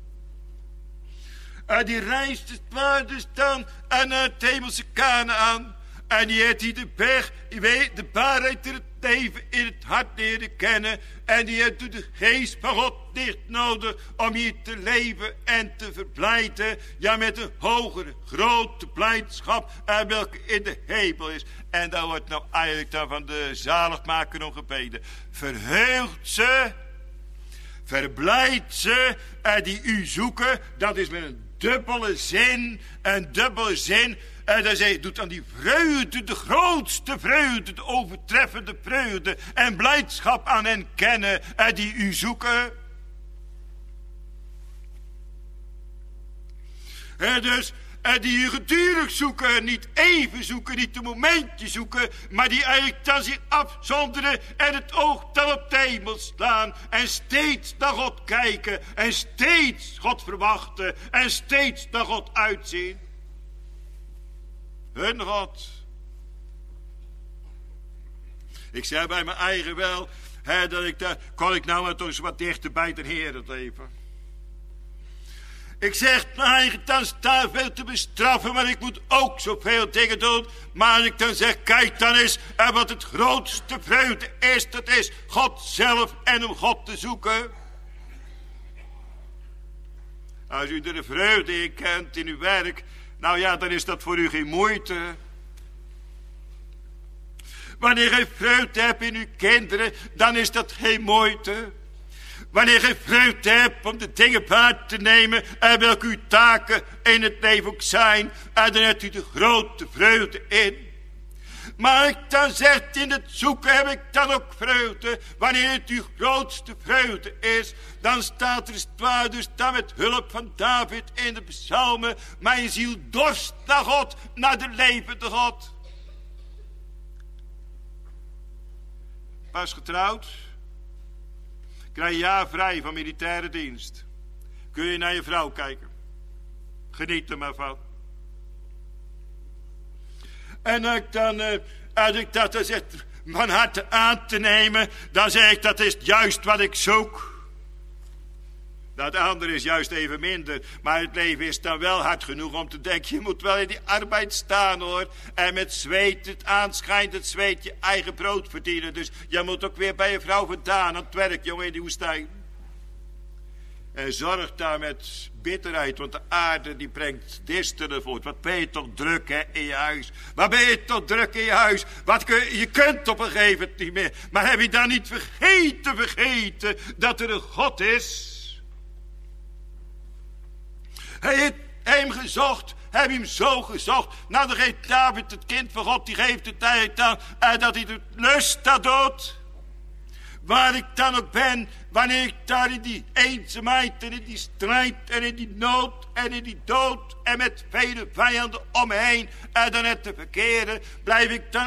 Die reist het maar dus dan naar het hemelse Kanaan. En die heeft hier de berg, je weet, de waarheid in het leven in het hart leren kennen. En die heeft de geest van God niet nodig om hier te leven en te verblijden. Ja, met een hogere, grote blijdschap welke in de hemel is. En daar wordt nou eigenlijk dan van de zaligmaker om gebeden. Verheugt ze, verblijd ze, die u zoeken. Dat is met een dubbele zin, En dan zei, doet aan die vreugde, de grootste vreugde, de overtreffende vreugde en blijdschap aan hen kennen die u zoeken. Dus die u gedurig zoeken, niet even zoeken, niet een momentje zoeken, maar die eigenlijk dan zich afzonderen en het oog dan op de hemel slaan en steeds naar God kijken en steeds God verwachten en steeds naar God uitzien. Hun God. Ik zei bij mijn eigen wel, dat ik daar, kon ik nou maar toch eens wat dichter bij de Heer het leven. Ik zeg, mijn eigen dan staat veel te bestraffen, maar ik moet ook zoveel dingen doen. Maar als ik dan zeg, kijk dan eens, wat het grootste vreugde is, dat is God zelf en om God te zoeken. Als u de vreugde in kent in uw werk, nou ja, dan is dat voor u geen moeite. Wanneer je vreugde hebt in uw kinderen, dan is dat geen moeite. Wanneer je vreugde hebt om de dingen waar te nemen en welke uw taken in het leven ook zijn, en dan hebt u de grote vreugde in. Maar ik dan zegt, in het zoeken heb ik dan ook vreugde. Wanneer het uw grootste vreugde is, dan staat er waar dus dan met hulp van David in de psalmen, mijn ziel dorst naar God, naar de levende God. Pas getrouwd, krijg je jaar vrij van militaire dienst. Kun je naar je vrouw kijken. Geniet er maar van. En als ik dat dan zeg van harte aan te nemen, dan zeg ik dat is juist wat ik zoek. Dat andere is juist even minder. Maar het leven is dan wel hard genoeg om te denken, je moet wel in die arbeid staan hoor. En met zweet, het aanschijnt het zweet, je eigen brood verdienen. Dus je moet ook weer bij je vrouw vandaan aan het werk, jongen, in die woestijn. En zorg daar met bitterheid, want de aarde die brengt distelen voort. Wat ben je toch druk hè, in je huis. Wat ben je toch druk in je huis. Je kunt op een gegeven moment niet meer. Maar heb je dan niet vergeten dat er een God is? Hij heeft hem gezocht, heb hem zo gezocht. Nou, dan geeft David het kind van God, die geeft het tijd aan, dat hij het lust dat doet. Waar ik dan ook ben, wanneer ik daar in die eenzaamheid en in die strijd en in die nood en in die dood en met vele vijanden om me heen en dan net te verkeren, blijf ik dan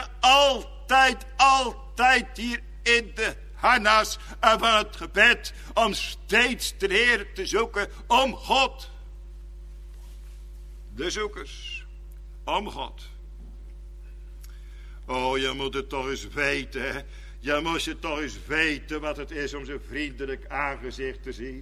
altijd hier in de harnas van het gebed om steeds de Heer te zoeken, om God. De zoekers, om God. Oh, je moet het toch eens weten, hè. Je moest het toch eens weten wat het is om zijn vriendelijk aangezicht te zien.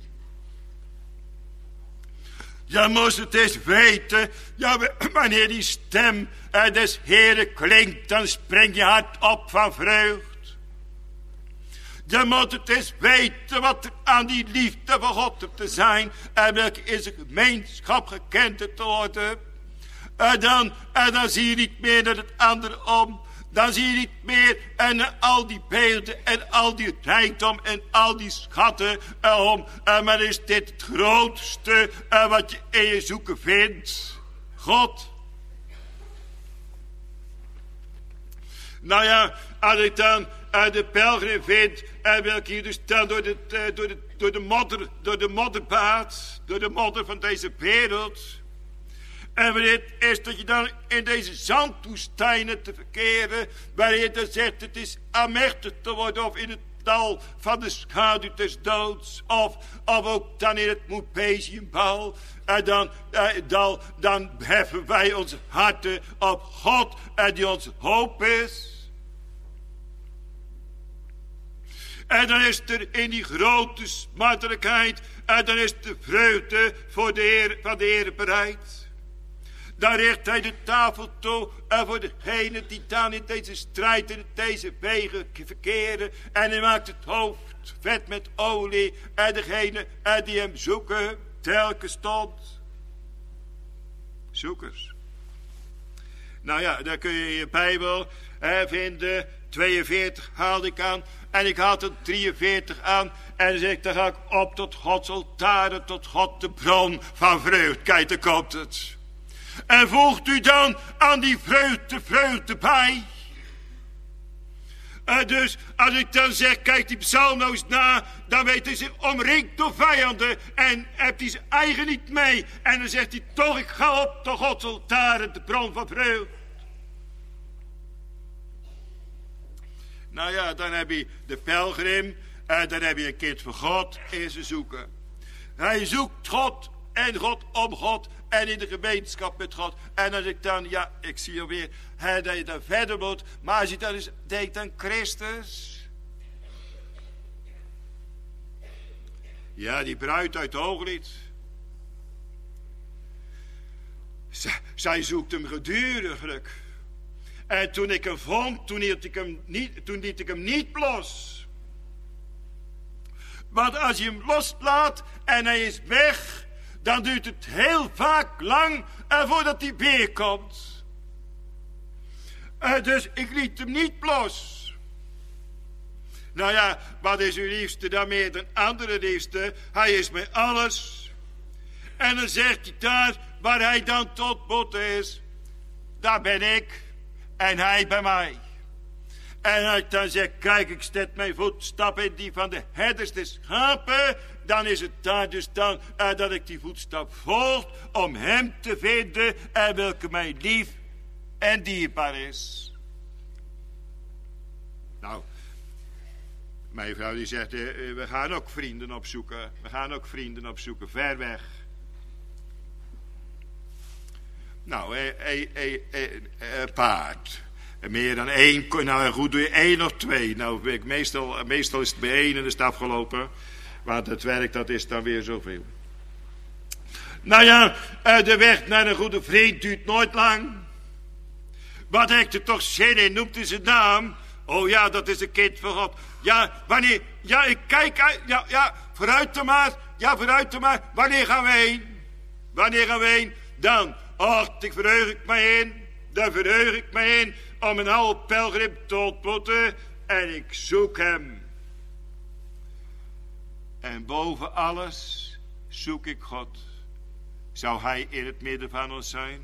Je moest het eens weten, ja, wanneer die stem des Heeren klinkt, dan spring je hart op van vreugd. Je moet het eens weten wat er aan die liefde van God op te zijn, en welke in zijn gemeenschap gekend te worden. En dan zie je niet meer naar het andere om. Dan zie je niet meer en al die beelden en al die rijkdom en al die schatten om. Maar is dit het grootste wat je in je zoeken vindt? God. Nou ja, als ik dan de pelgrim vind, welke hier dus dan door de modder van deze wereld. En wanneer het is dat je dan in deze zandwoestijnen te verkeren, wanneer je dan zegt het is amertig te worden of in het dal van de schaduw des doods, of ook dan in het Moepesiumbal, dan heffen wij onze harten op God die onze hoop is. En dan is er in die grote smartelijkheid, en dan is de vreugde voor de Heer, van de Heer bereid. Dan richt hij de tafel toe en voor degene die dan in deze strijd en in deze wegen verkeren. En hij maakt het hoofd vet met olie en degene die hem zoeken telkens tot zoekers. Nou ja, daar kun je in je Bijbel vinden. 42 haalde ik aan. En ik had er 43 aan. En dan zeg ik, dan ga ik op tot Gods altaren, tot God de bron van vreugd. Kijk, daar komt het. En voegt u dan aan die vreugde bij. Dus als ik dan zeg, kijk die psalm nou eens na, dan weet hij zich omringd door vijanden en hebt hij zijn eigen niet mee. En dan zegt hij toch, ik ga op tot Gods altaren, de bron van vreugd. Nou ja, dan heb je de pelgrim, dan heb je een kind van God in zijn zoeken. Hij zoekt God en God om God en in de gemeenschap met God. En als ik dan, ja, ik zie alweer dat je dan verder moet. Maar als je dan eens denkt aan Christus. Ja, die bruid uit Hooglied. Zij zoekt hem geduriglijk. En toen ik hem vond, toen liet ik hem niet los. Want als je hem loslaat en hij is weg, dan duurt het heel vaak lang voordat hij weer komt. Dus ik liet hem niet los. Nou ja, wat is uw liefste dan meer dan andere liefste? Hij is mij alles. En dan zegt hij daar, waar hij dan tot bot is, daar ben ik en hij bij mij. En als ik dan zeg, kijk, ik zet mijn voetstap in die van de herders des schapen, dan is het daar dus dan dat ik die voetstap volg om hem te vinden welke mij lief en dierbaar is. Nou, mijn vrouw die zegt, we gaan ook vrienden opzoeken. We gaan ook vrienden opzoeken, ver weg. Nou, paard. Meer dan één, nou goed, doe je 1 of 2. Nou, meestal is het bij 1 en dan is het afgelopen. Want het werk, dat is dan weer zoveel. Nou ja, de weg naar een goede vriend duurt nooit lang. Wat heeft er toch zin in, noemt hij zijn naam. Oh ja, dat is een kind van God. Ja, wanneer, ja, ik kijk uit, ja, vooruit dan maar. Ja, vooruit dan maar. Wanneer gaan we heen? Wanneer gaan we heen? Dan, ik verheug ik mij in. Daar verheug ik mij in om een oude pelgrim te ontmoeten. En ik zoek hem. En boven alles zoek ik God. Zou hij in het midden van ons zijn?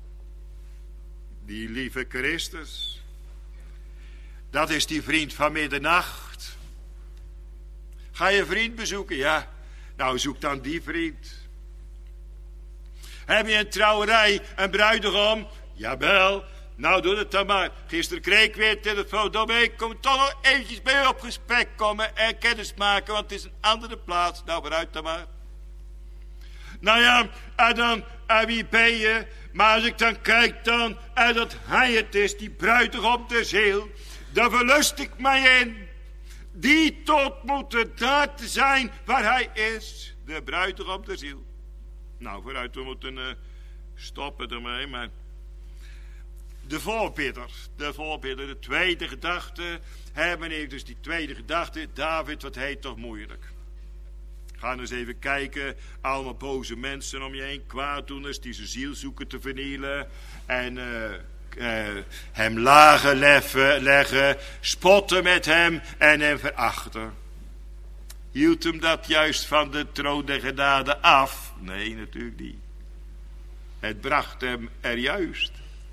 Die lieve Christus. Dat is die vriend van middernacht. Ga je vriend bezoeken? Ja. Nou, zoek dan die vriend. Heb je een trouwerij, een bruidegom? Jawel. Nou, doe het dan maar. Gisteren kreeg ik weer telefoon. Ik kom toch nog eventjes bij u op gesprek komen en kennis maken, want het is een andere plaats. Nou, vooruit dan maar. Nou ja, en dan, wie ben je? Maar als ik dan kijk dan, en dat hij het is, die bruidegom der ziel, dan verlust ik mij in. Die tot moeten daar te zijn waar hij is. De bruidegom der ziel. Nou, vooruit, we moeten stoppen ermee, maar de voorbidder, de tweede gedachte. Meneer, dus die tweede gedachte. David, wat heet toch moeilijk. Ga eens even kijken. Allemaal boze mensen om je heen. Kwaaddoeners die zijn ziel zoeken te vernielen. En hem lagen leggen. Spotten met hem en hem verachten. Hield hem dat juist van de troon der genade af? Nee, natuurlijk niet. Het bracht hem er juist.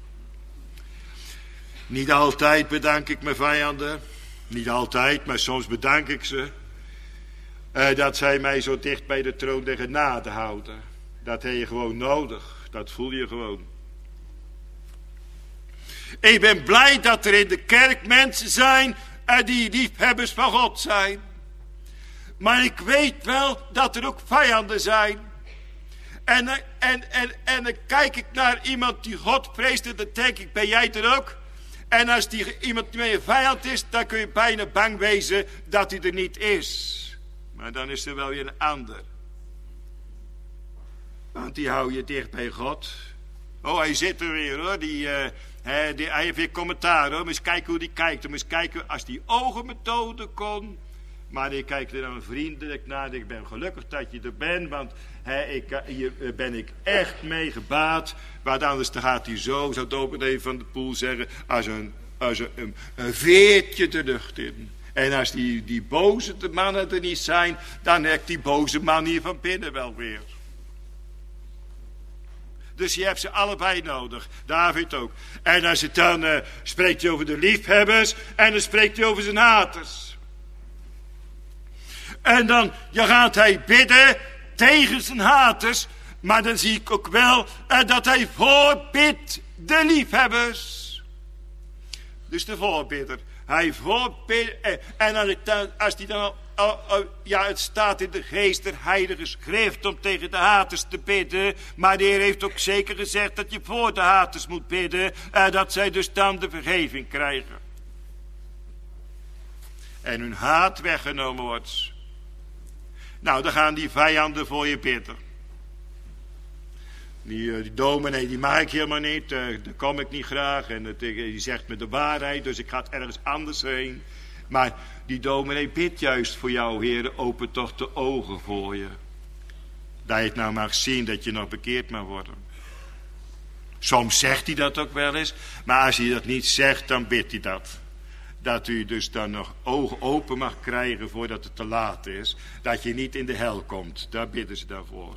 Niet altijd bedank ik mijn vijanden. Niet altijd, maar soms bedank ik ze. Dat zij mij zo dicht bij de troon der genade houden. Dat heb je gewoon nodig. Dat voel je gewoon. Ik ben blij dat er in de kerk mensen zijn die liefhebbers van God zijn. Maar ik weet wel dat er ook vijanden zijn. En dan kijk ik naar iemand die God vreest en dan denk ik, ben jij er ook? En als iemand met je vijand is, dan kun je bijna bang wezen dat hij er niet is. Maar dan is er wel weer een ander. Want die hou je dicht bij God. Oh, hij zit er weer hoor. Hij heeft weer commentaar hoor. Moet eens kijken hoe die kijkt. Moet eens kijken als die ogenmethode kon. Maar die kijkt er dan vriendelijk naar. Ik ben gelukkig dat je er bent. Want hier ben ik echt mee gebaat. Want anders dan gaat hij zo, zou dominee van de Poel zeggen, als een veertje de lucht in. En als die boze mannen er niet zijn, dan heeft die boze man hier van binnen wel weer. Dus je hebt ze allebei nodig. David ook. En als het dan spreekt hij over de liefhebbers en dan spreekt hij over zijn haters. En dan gaat hij bidden tegen zijn haters. Maar dan zie ik ook wel dat hij voorbidt de liefhebbers. Dus de voorbidder. Hij voorbidt. En als hij dan het staat in de geest der heilige schrift om tegen de haters te bidden. Maar de Heer heeft ook zeker gezegd dat je voor de haters moet bidden. Dat zij dus dan de vergeving krijgen. En hun haat weggenomen wordt. Nou, dan gaan die vijanden voor je bidden. Die dominee, die maak ik helemaal niet. Daar kom ik niet graag. En die zegt me de waarheid, dus ik ga ergens anders heen. Maar die dominee bidt juist voor jou, Heer. Open toch de ogen voor je. Dat je het nou mag zien, dat je nog bekeerd mag worden. Soms zegt hij dat ook wel eens. Maar als hij dat niet zegt, dan bidt hij dat. Dat u dus dan nog ogen open mag krijgen voordat het te laat is. Dat je niet in de hel komt. Daar bidden ze daarvoor.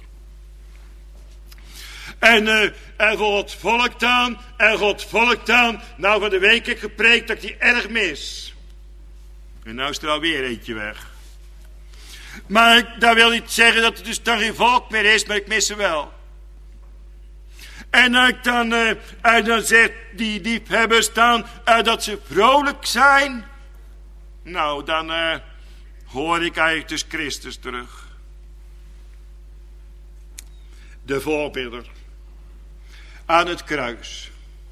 En God volk dan. En God volk dan. Nou, van de week heb ik gepreekt dat ik die erg mis. En nou is er alweer eentje weg. Maar dat wil niet zeggen dat er dus dan geen volk meer is. Maar ik mis ze wel. En dan zegt die liefhebbers dan dat ze vrolijk zijn. Nou, dan hoor ik eigenlijk dus Christus terug. De voorbidder. Aan het kruis.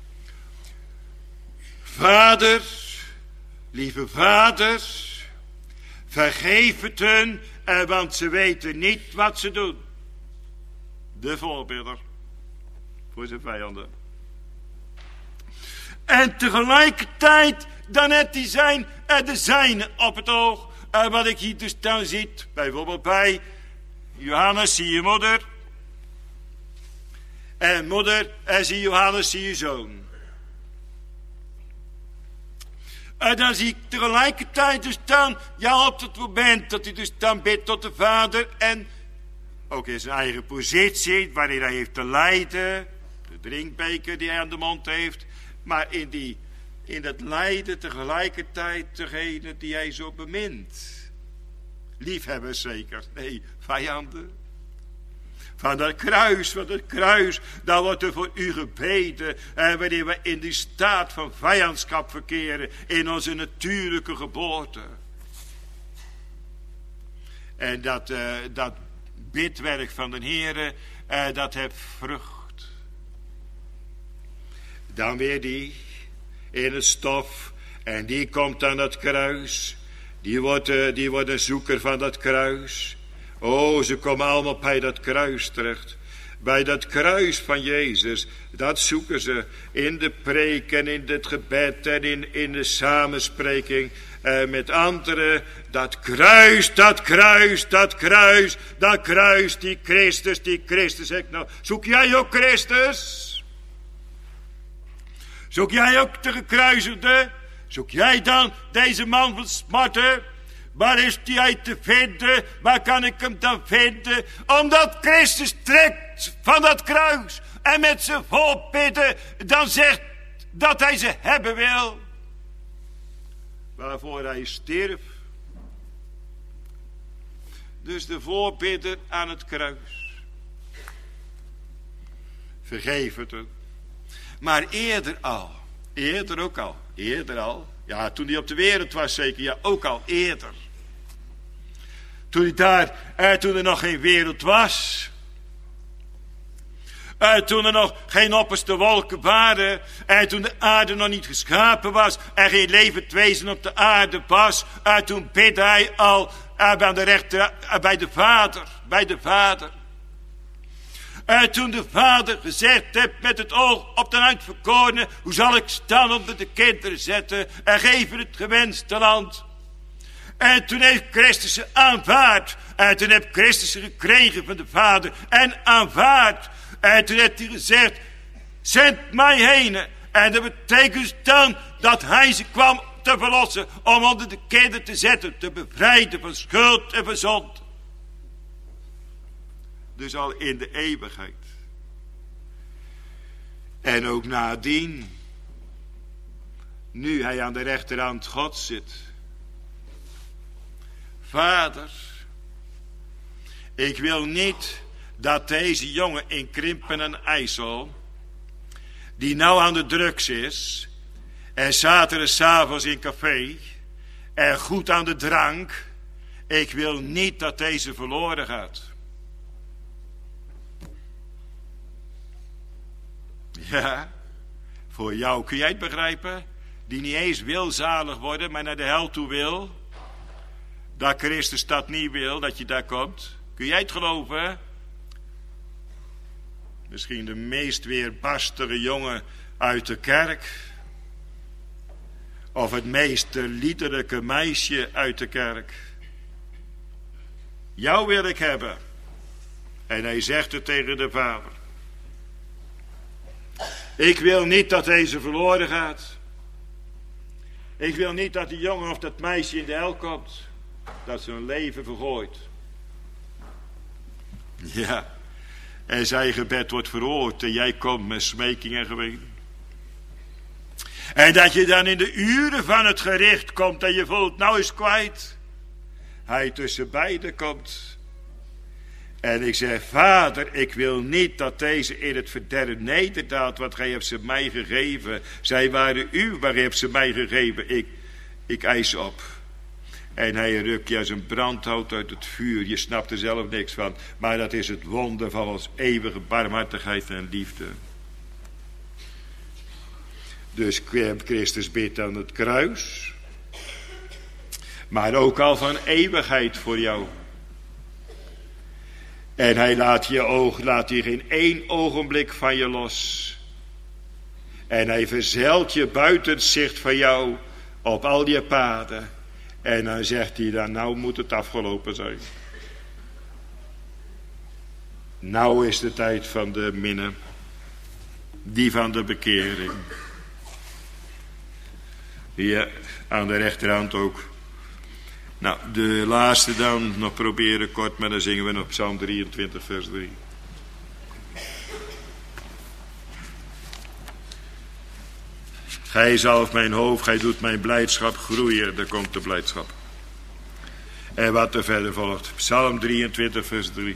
Vader, lieve Vader, vergeef het hun, want ze weten niet wat ze doen. De voorbidder. Voor zijn vijanden. En tegelijkertijd dan heeft hij de zijne op het oog. Wat ik hier dus dan ziet. Bijvoorbeeld bij Johannes zie je moeder. En moeder zie Johannes zie je zoon. En dan zie ik tegelijkertijd dus dan. Ja, op het moment dat hij dus dan bidt tot de vader. En ook in zijn eigen positie. Wanneer hij heeft te lijden. De drinkbeker die hij aan de mond heeft. Maar in dat lijden tegelijkertijd degene die hij zo bemint. Liefhebbers zeker. Nee, vijanden. Van dat kruis, daar wordt er voor u gebeden. Wanneer we in die staat van vijandschap verkeren. In onze natuurlijke geboorte. En dat bidwerk van de Heere, dat heeft vrucht. Dan weer die in het stof. En die komt aan dat kruis. Die wordt een zoeker van dat kruis. Oh, ze komen allemaal bij dat kruis terecht. Bij dat kruis van Jezus. Dat zoeken ze in de preek en in het gebed en in de samenspreking. Met anderen. Dat kruis, die Christus. Zeg nou, zoek jij ook Christus? Zoek jij ook de gekruisigde? Zoek jij dan deze man van smarten? Waar is hij te vinden? Waar kan ik hem dan vinden? Omdat Christus trekt van dat kruis. En met zijn voorbidden dan zegt dat hij ze hebben wil. Waarvoor hij stierf. Dus de voorbidder aan het kruis. Vergeef het hem. Maar eerder al. Ja, toen hij op de wereld was zeker. Ja, ook al eerder. Toen er nog geen wereld was. Toen er nog geen opperste wolken waren. En toen de aarde nog niet geschapen was. En geen levend wezen op de aarde was. Toen bid hij al bij de Vader. Bij de Vader. Toen de Vader gezegd heeft met het oog op de uitverkorene. Hoe zal ik staan onder de kinderen zetten. En geven het gewenste land. En toen heeft Christus ze aanvaard. En toen heeft Christus ze gekregen van de Vader. En aanvaard. En toen heeft hij gezegd. Zend mij heen. En dat betekent dan dat hij ze kwam te verlossen. Om onder de kinderen te zetten. Te bevrijden van schuld en van zonde. Dus al in de eeuwigheid. En ook nadien. Nu hij aan de rechterhand Gods zit. Vader. Ik wil niet dat deze jongen in Krimpen en IJssel. Die nou aan de drugs is. En zaterdag 's avonds in café. En goed aan de drank. Ik wil niet dat deze verloren gaat. Ja, voor jou kun jij het begrijpen. Die niet eens wil zalig worden, maar naar de hel toe wil. Dat Christus dat niet wil, dat je daar komt. Kun jij het geloven? Misschien de meest weerbarstige jongen uit de kerk. Of het meest liederlijke meisje uit de kerk. Jou wil ik hebben. En hij zegt het tegen de Vader. Ik wil niet dat deze verloren gaat. Ik wil niet dat die jongen of dat meisje in de hel komt. Dat ze hun leven vergooit. Ja. En zijn gebed wordt verhoord. En jij komt met smeking en geween. En dat je dan in de uren van het gericht komt. En je voelt, nou is kwijt. Hij tussen beiden komt. En ik zeg, Vader, ik wil niet dat deze in het verderf nederdaalt, want gij hebt ze mij gegeven. Zij waren u, waar hebt ze mij gegeven. Ik eis op. En hij rukt je als een brandhout uit het vuur. Je snapt er zelf niks van. Maar dat is het wonder van ons eeuwige barmhartigheid en liefde. Dus Christus bidt aan het kruis. Maar ook al van eeuwigheid voor jou. En hij laat je geen één ogenblik van je los. En hij verzeilt je buiten het zicht van jou op al je paden. En dan zegt hij dan, nou moet het afgelopen zijn. Nou is de tijd van de minne. Die van de bekering. Ja, aan de rechterhand ook. Nou, de laatste dan nog proberen kort, maar dan zingen we nog Psalm 23 vers 3. Gij zalft mijn hoofd, gij doet mijn blijdschap groeien. Daar komt de blijdschap. En wat er verder volgt. Psalm 23 vers 3.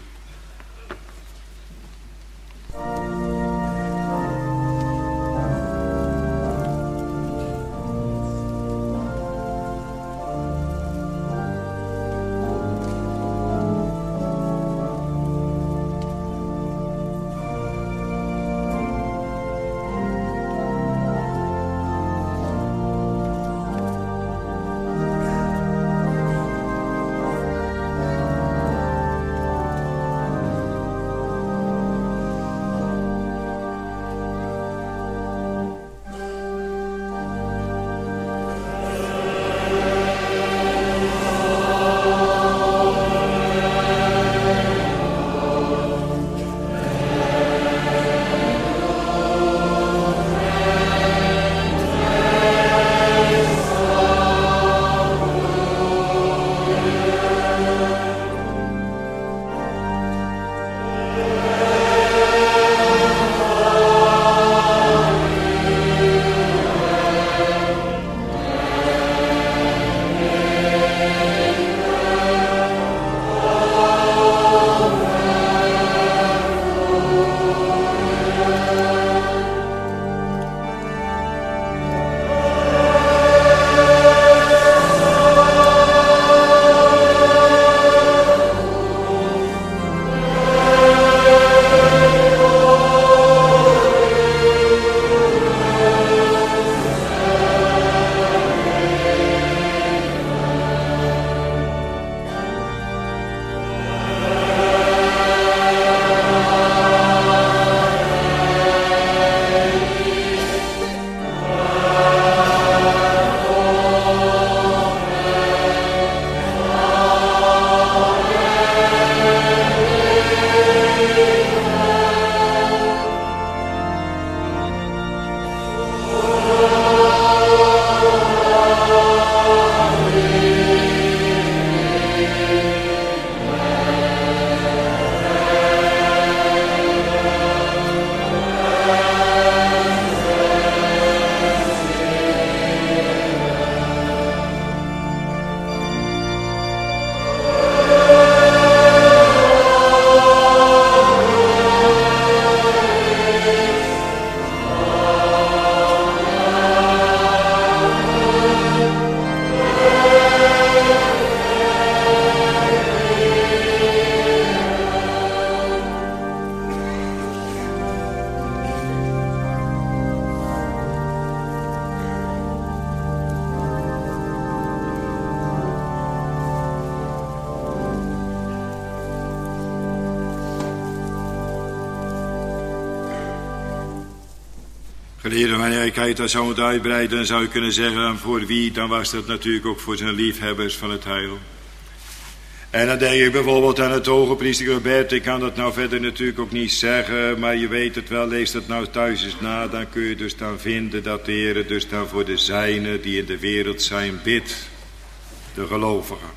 Geleerde, wanneer ik dat zou moeten uitbreiden, dan zou je kunnen zeggen, voor wie, dan was dat natuurlijk ook voor zijn liefhebbers van het heil. En dan denk ik bijvoorbeeld aan het hoge priester gebed. Ik kan dat nou verder natuurlijk ook niet zeggen, maar je weet het wel, lees dat nou thuis eens na. Dan kun je dus dan vinden dat de Heer dus dan voor de zijnen die in de wereld zijn bidt. De gelovigen.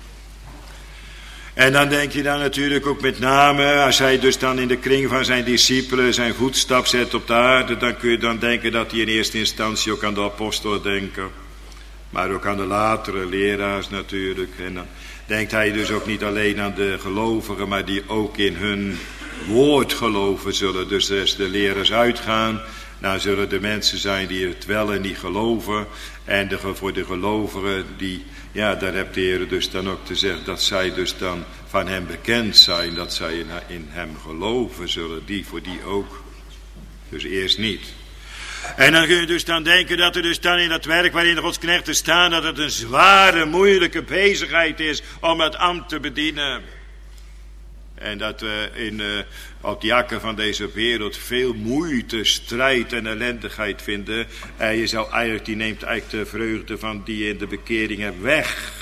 En dan denk je dan natuurlijk ook met name, als hij dus dan in de kring van zijn discipelen zijn voetstap zet op de aarde, dan kun je dan denken dat hij in eerste instantie ook aan de apostelen denken. Maar ook aan de latere leraars natuurlijk. En dan denkt hij dus ook niet alleen aan de gelovigen, maar die ook in hun woord geloven zullen. Dus als de leraars uitgaan, dan zullen de mensen zijn die het wel en niet geloven. En voor de gelovigen, ja, daar hebt de Heer dus dan ook te zeggen dat zij dus dan van hem bekend zijn. Dat zij in hem geloven zullen, voor die ook. Dus eerst niet. En dan kun je dus dan denken dat er dus dan in dat werk waarin Gods knechten staan, dat het een zware, moeilijke bezigheid is om het ambt te bedienen. En dat we op die akker van deze wereld veel moeite, strijd en ellendigheid vinden. En je zou eigenlijk, die neemt eigenlijk de vreugde van die in de bekering hebt weg.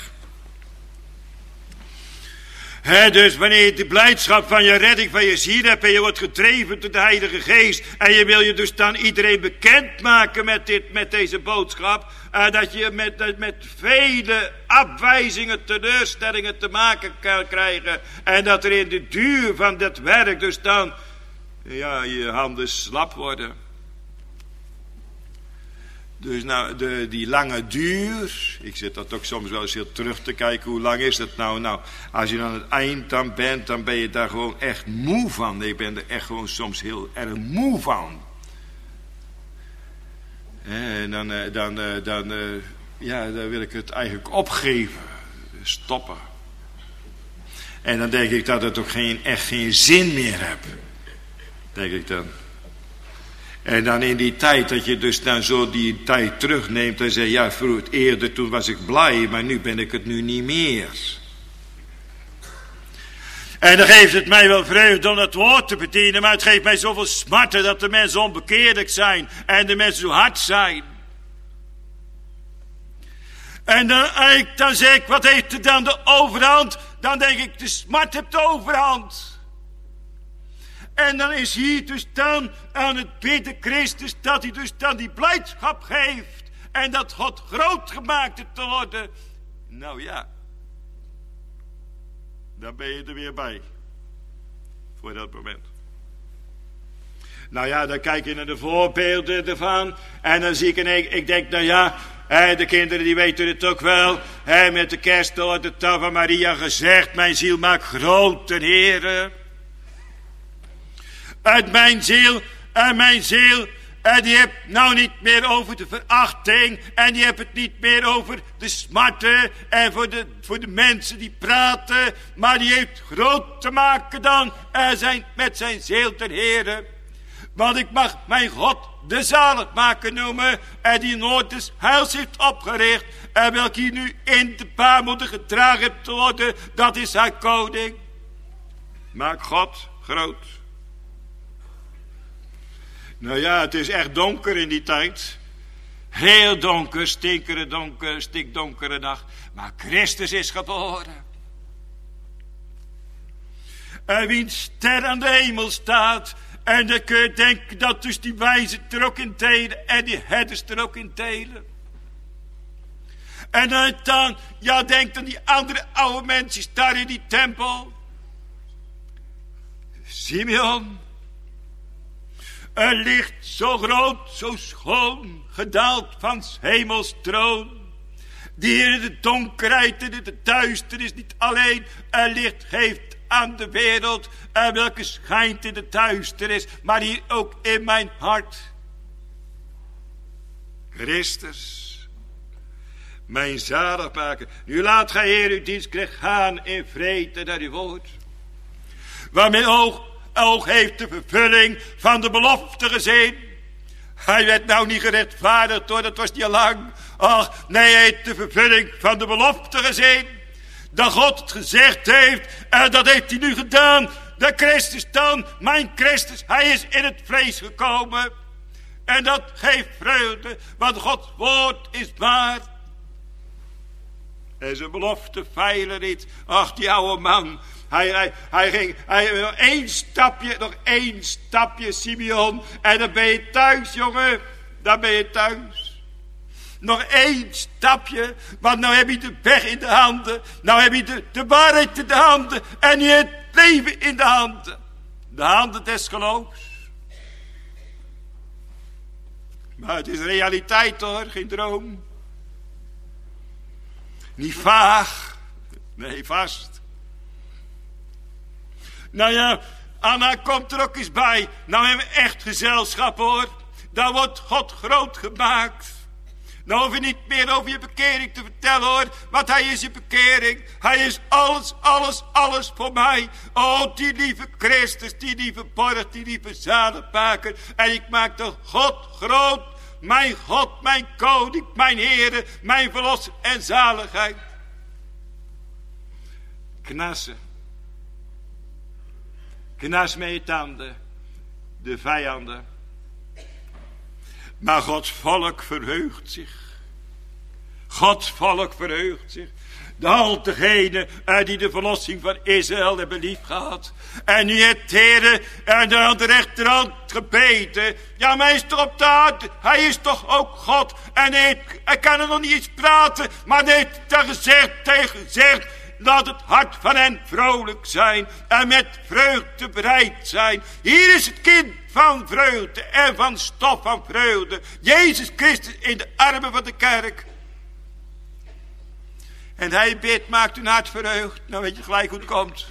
Dus wanneer je de blijdschap van je redding van je ziel hebt en je wordt gedreven door de Heilige Geest en je wil je dus dan iedereen bekendmaken met deze boodschap, dat je met vele afwijzingen, teleurstellingen te maken kan krijgen en dat er in de duur van dat werk dus dan je handen slap worden. Dus nou, die lange duur, ik zit dat ook soms wel eens heel terug te kijken, hoe lang is dat nou? Nou, als je aan het eind dan bent, dan ben je daar gewoon echt moe van. Ik ben er echt gewoon soms heel erg moe van. En dan wil ik het eigenlijk opgeven, stoppen. En dan denk ik dat het ook echt geen zin meer heeft, denk ik dan. En dan in die tijd, dat je dus dan zo die tijd terugneemt en zegt, ja, vroeger eerder toen was ik blij, maar nu ben ik het nu niet meer. En dan geeft het mij wel vreugde om het woord te bedienen, maar het geeft mij zoveel smarten dat de mensen onbekeerlijk zijn en de mensen zo hard zijn. En dan zeg ik, wat heeft er dan de overhand? Dan denk ik, de smart heeft de overhand. En dan is hier dus dan aan het bidden Christus dat hij dus dan die blijdschap geeft. En dat God groot gemaakt is te worden. Nou ja. Dan ben je er weer bij. Voor dat moment. Nou ja, dan kijk je naar de voorbeelden ervan. En dan zie ik ik denk, nou ja, de kinderen die weten het ook wel. Met de kerst wordt de taal van Maria gezegd. Mijn ziel maakt groot ten Heere. Uit mijn ziel, en die hebt nou niet meer over de verachting, en die hebt het niet meer over de smarten, en voor de mensen die praten, maar die heeft groot te maken dan, met zijn ziel ten Heere. Want ik mag mijn God de zaligmaker noemen, en die nooit des heils heeft opgericht, en welke hier nu in de baarmoeder gedragen heeft te worden, dat is haar koning. Maak God groot. Nou ja, het is echt donker in die tijd. Heel donker, stikdonkere nacht. Maar Christus is geboren. En wiens ster aan de hemel staat. En dan kun je denken dat dus die wijzen er ook in delen. En die herders er ook in delen. En dan, ja, denk aan die andere oude mensen daar in die tempel. Simeon. Een licht zo groot, zo schoon, gedaald van 's hemels troon. Die in de donkerheid en in de duisternis niet alleen een licht geeft aan de wereld. En welke schijnt in de duisternis, maar hier ook in mijn hart. Christus, mijn zaligmaker. Nu laat gij, Heer, uw dienstknecht gaan in vrede naar uw woord. Waarmee oog heeft de vervulling van de belofte gezien. Hij werd nou niet gerechtvaardigd hoor, dat was niet al lang. Ach, nee, hij heeft de vervulling van de belofte gezien. Dat God het gezegd heeft, en dat heeft hij nu gedaan. De Christus dan, mijn Christus, hij is in het vlees gekomen. En dat geeft vreugde, want Gods woord is waar. En zijn belofte veilen niet. Ach, die oude man. Hij ging nog één stapje, Simeon. En dan ben je thuis, jongen. Dan ben je thuis. Nog één stapje. Want nou heb je de weg in de handen. Nou heb je de waarheid in de handen. En je hebt het leven in de handen. De handen des geloofs. Maar het is realiteit hoor, geen droom. Niet vaag. Nee, vast. Nou ja, Anna komt er ook eens bij. Nou hebben we echt gezelschap hoor. Dan wordt God groot gemaakt. Nou hoef je niet meer over je bekering te vertellen hoor. Want hij is je bekering. Hij is alles voor mij. Oh, die lieve Christus, die lieve borg, die lieve zaligmaker. En ik maak de God groot. Mijn God, mijn koning, mijn Heere, mijn verlosser en zaligheid. Knassen. Knas met je tanden. De vijanden. Maar Gods volk verheugt zich. Gods volk verheugt zich. Al degene die de verlossing van Israël hebben liefgehad. En nu heeft Heere aan de rechterhand gebeten. Ja, maar hij is toch op de aarde. Hij is toch ook God. En hij kan er nog niet eens praten. Maar hij heeft tegen gezegd. Laat het hart van hen vrolijk zijn. En met vreugde bereid zijn. Hier is het kind van vreugde. En van stof van vreugde. Jezus Christus in de armen van de kerk. En hij bidt, maakt hun hart verheugd. Nou weet je gelijk hoe het komt.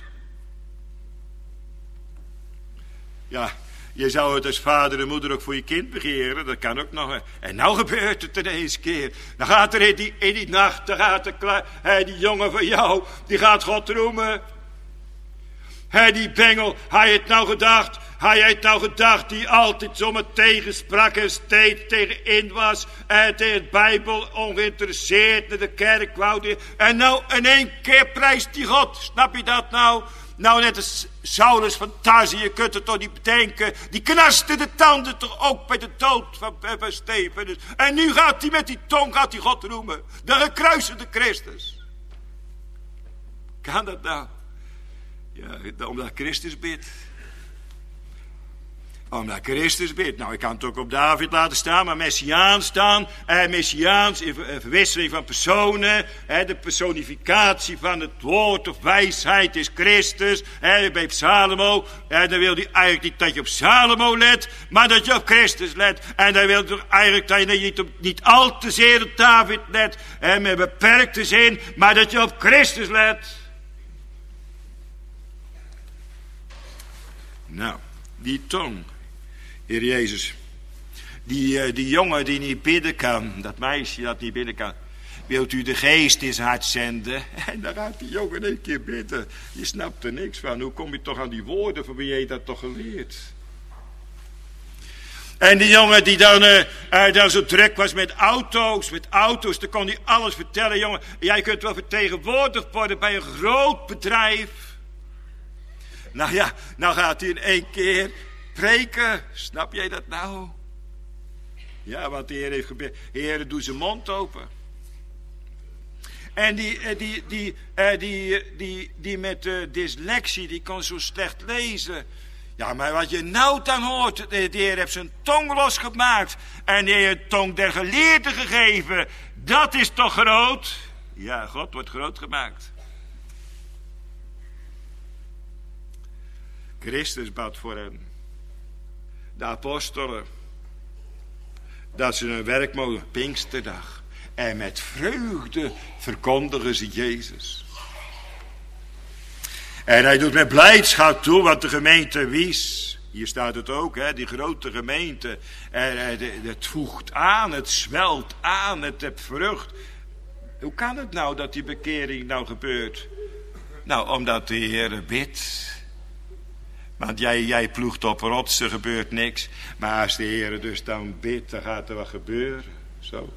Ja, je zou het als vader en moeder ook voor je kind begeren. Dat kan ook nog. En nou gebeurt het ineens keer. Dan gaat er in die nacht, dan gaat die jongen van jou, die gaat God roemen. Die bengel, hij heeft nou gedacht, die altijd zomaar tegensprak en steeds tegenin was. En tegen de Bijbel ongeïnteresseerd naar de kerk wou. En nou in één keer prijst die God. Snap je dat nou? Nou net als Saulus van Tarsus, je kunt het toch niet bedenken. Die knaste de tanden toch ook bij de dood van Stefanus. En nu gaat hij met die tong God roemen. De gekruisigde Christus. Kan dat nou? Ja, omdat Christus bidt. Omdat Christus bidt. Nou, ik kan het ook op David laten staan, maar messiaans staan. Messiaans in verwisseling van personen. De personificatie van het woord of wijsheid is Christus. Bij Salomo. Dan wil hij eigenlijk niet dat je op Salomo let, maar dat je op Christus let. En dan wil hij eigenlijk dat je niet al te zeer op David let. Met beperkte zin, maar dat je op Christus let. Nou, die tong, Heer Jezus, die jongen die niet bidden kan, dat meisje dat niet bidden kan, wilt u de geest in zijn hart zenden? En dan gaat die jongen een keer bidden. Je snapt er niks van. Hoe kom je toch aan die woorden, van wie je dat toch geleerd? En die jongen die dan zo druk was met auto's, dan kon hij alles vertellen. Jongen, jij kunt wel vertegenwoordigd worden bij een groot bedrijf. Nou ja, nou gaat hij in één keer preken. Snap jij dat nou? Ja, wat de Heer heeft gebeurd. Heer, doe zijn mond open. En die met dyslexie, die kon zo slecht lezen. Ja, maar wat je nou dan hoort, de Heer heeft zijn tong losgemaakt. En de Heer heeft tong der geleerden gegeven. Dat is toch groot? Ja, God wordt groot gemaakt. Christus bad voor hen. De apostelen. Dat ze hun werk mogen, Pinksterdag. En met vreugde verkondigen ze Jezus. En hij doet met blijdschap toe, want de gemeente Wies. Hier staat het ook, hè, die grote gemeente. Het voegt aan, het zwelt aan, het heeft vrucht. Hoe kan het nou dat die bekering nou gebeurt? Nou, omdat de Heer bidt. Want jij ploegt op rotsen, er gebeurt niks. Maar als de Heer dus dan bidt, dan gaat er wat gebeuren. Zo.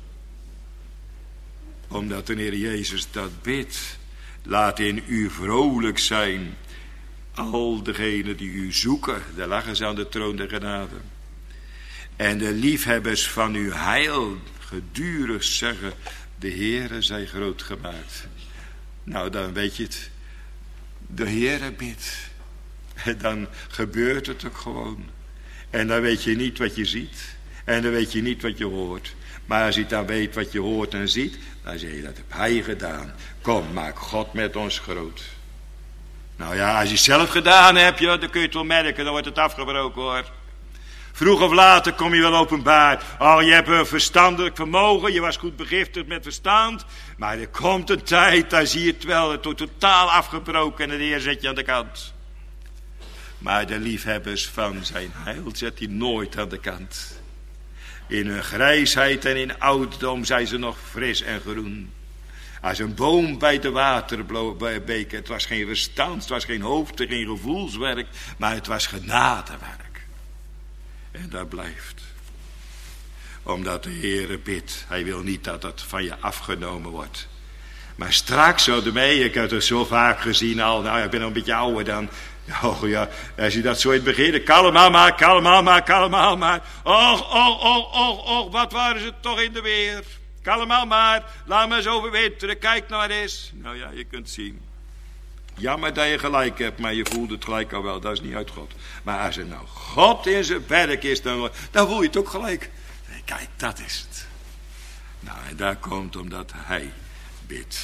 Omdat de Heer Jezus dat bidt. Laat in u vrolijk zijn. Al degenen die u zoeken. Daar lagen ze aan de troon der genade. En de liefhebbers van uw heil gedurig zeggen, de Heere zij groot gemaakt. Nou, dan weet je het. De Heere bidt. En dan gebeurt het ook gewoon. En dan weet je niet wat je ziet. En dan weet je niet wat je hoort. Maar als je dan weet wat je hoort en ziet, dan zeg je, dat heb hij gedaan. Kom, maak God met ons groot. Nou ja, als je het zelf gedaan hebt, dan kun je het wel merken, dan wordt het afgebroken hoor. Vroeg of later kom je wel openbaar. Oh, je hebt een verstandelijk vermogen, je was goed begiftigd met verstand. Maar er komt een tijd, dan zie je het wel, het wordt totaal afgebroken en de Heer zet je aan de kant. Maar de liefhebbers van zijn heil zet hij nooit aan de kant. In hun grijsheid en in ouderdom zijn ze nog fris en groen. Als een boom bij de waterbeek. Het was geen verstand, het was geen hoofd, geen gevoelswerk, maar het was genadewerk. En dat blijft. Omdat de Heere bidt. Hij wil niet dat het van je afgenomen wordt. Maar straks zo ermee, ik heb het zo vaak gezien al. Nou, ik ben al een beetje ouder dan. Oh ja, als je dat zo in het begin. Kalm maar. Och, wat waren ze toch in de weer. Kalm maar, laat me eens overwinteren, kijk nou eens. Nou ja, je kunt zien. Jammer dat je gelijk hebt, maar je voelt het gelijk al wel, dat is niet uit God. Maar als er nou God in zijn werk is, dan voel je het ook gelijk. Kijk, dat is het. Nou, en daar komt omdat hij bidt.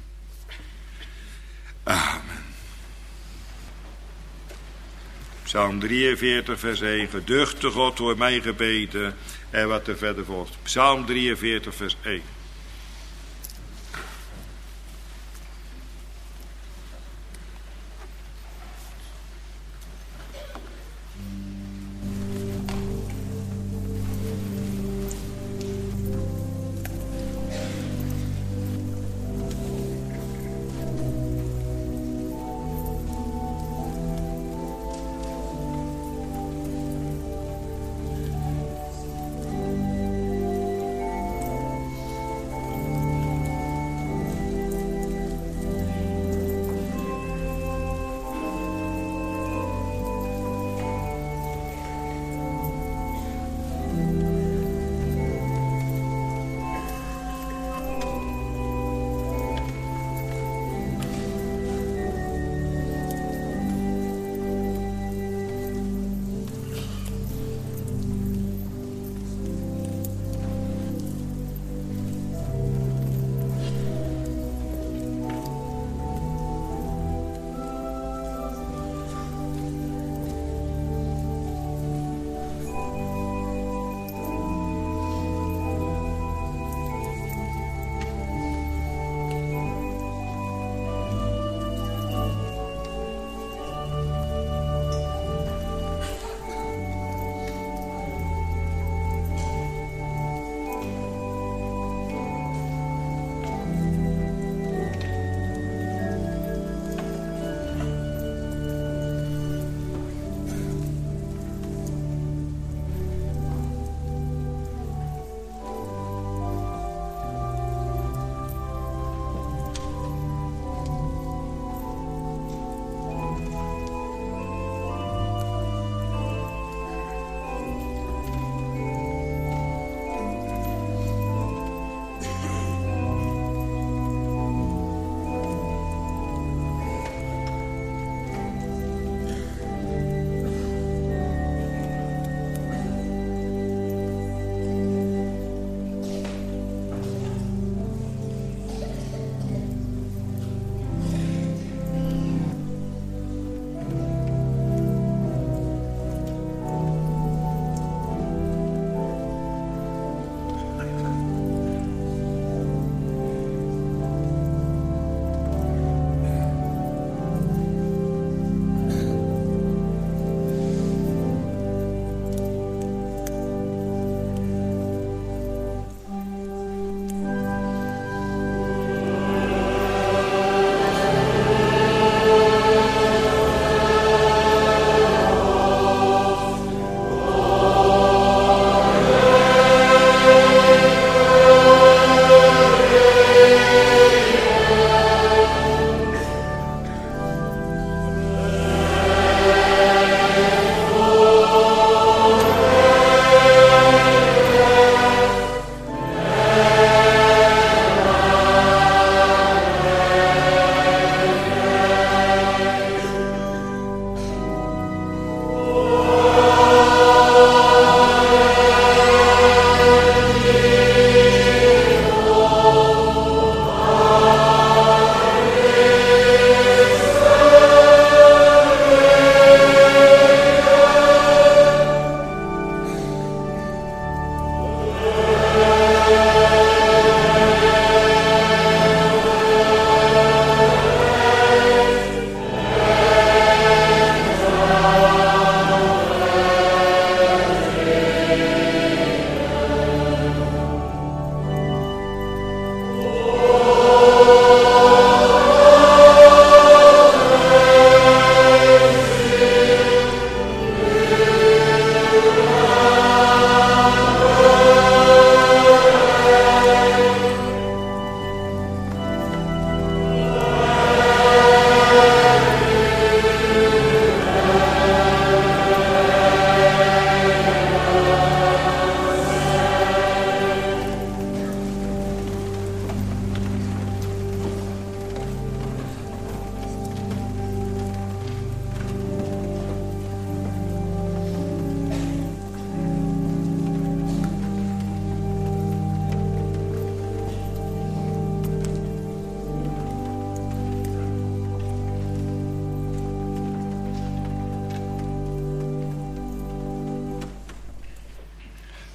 Amen. Psalm 43 vers 1. Geduchte God hoor mijn gebeden. En wat er verder volgt. Psalm 43 vers 1.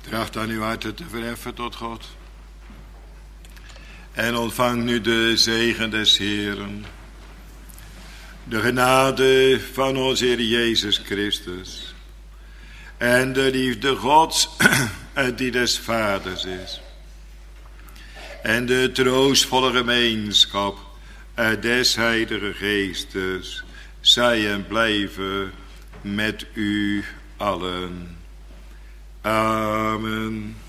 Tracht dan uw harten te verheffen tot God. En ontvang nu de zegen des Heeren. De genade van onze Heer Jezus Christus. En de liefde Gods die des Vaders is. En de troostvolle gemeenschap des Heilige Geestes. Zij en blijven met u allen. Amen.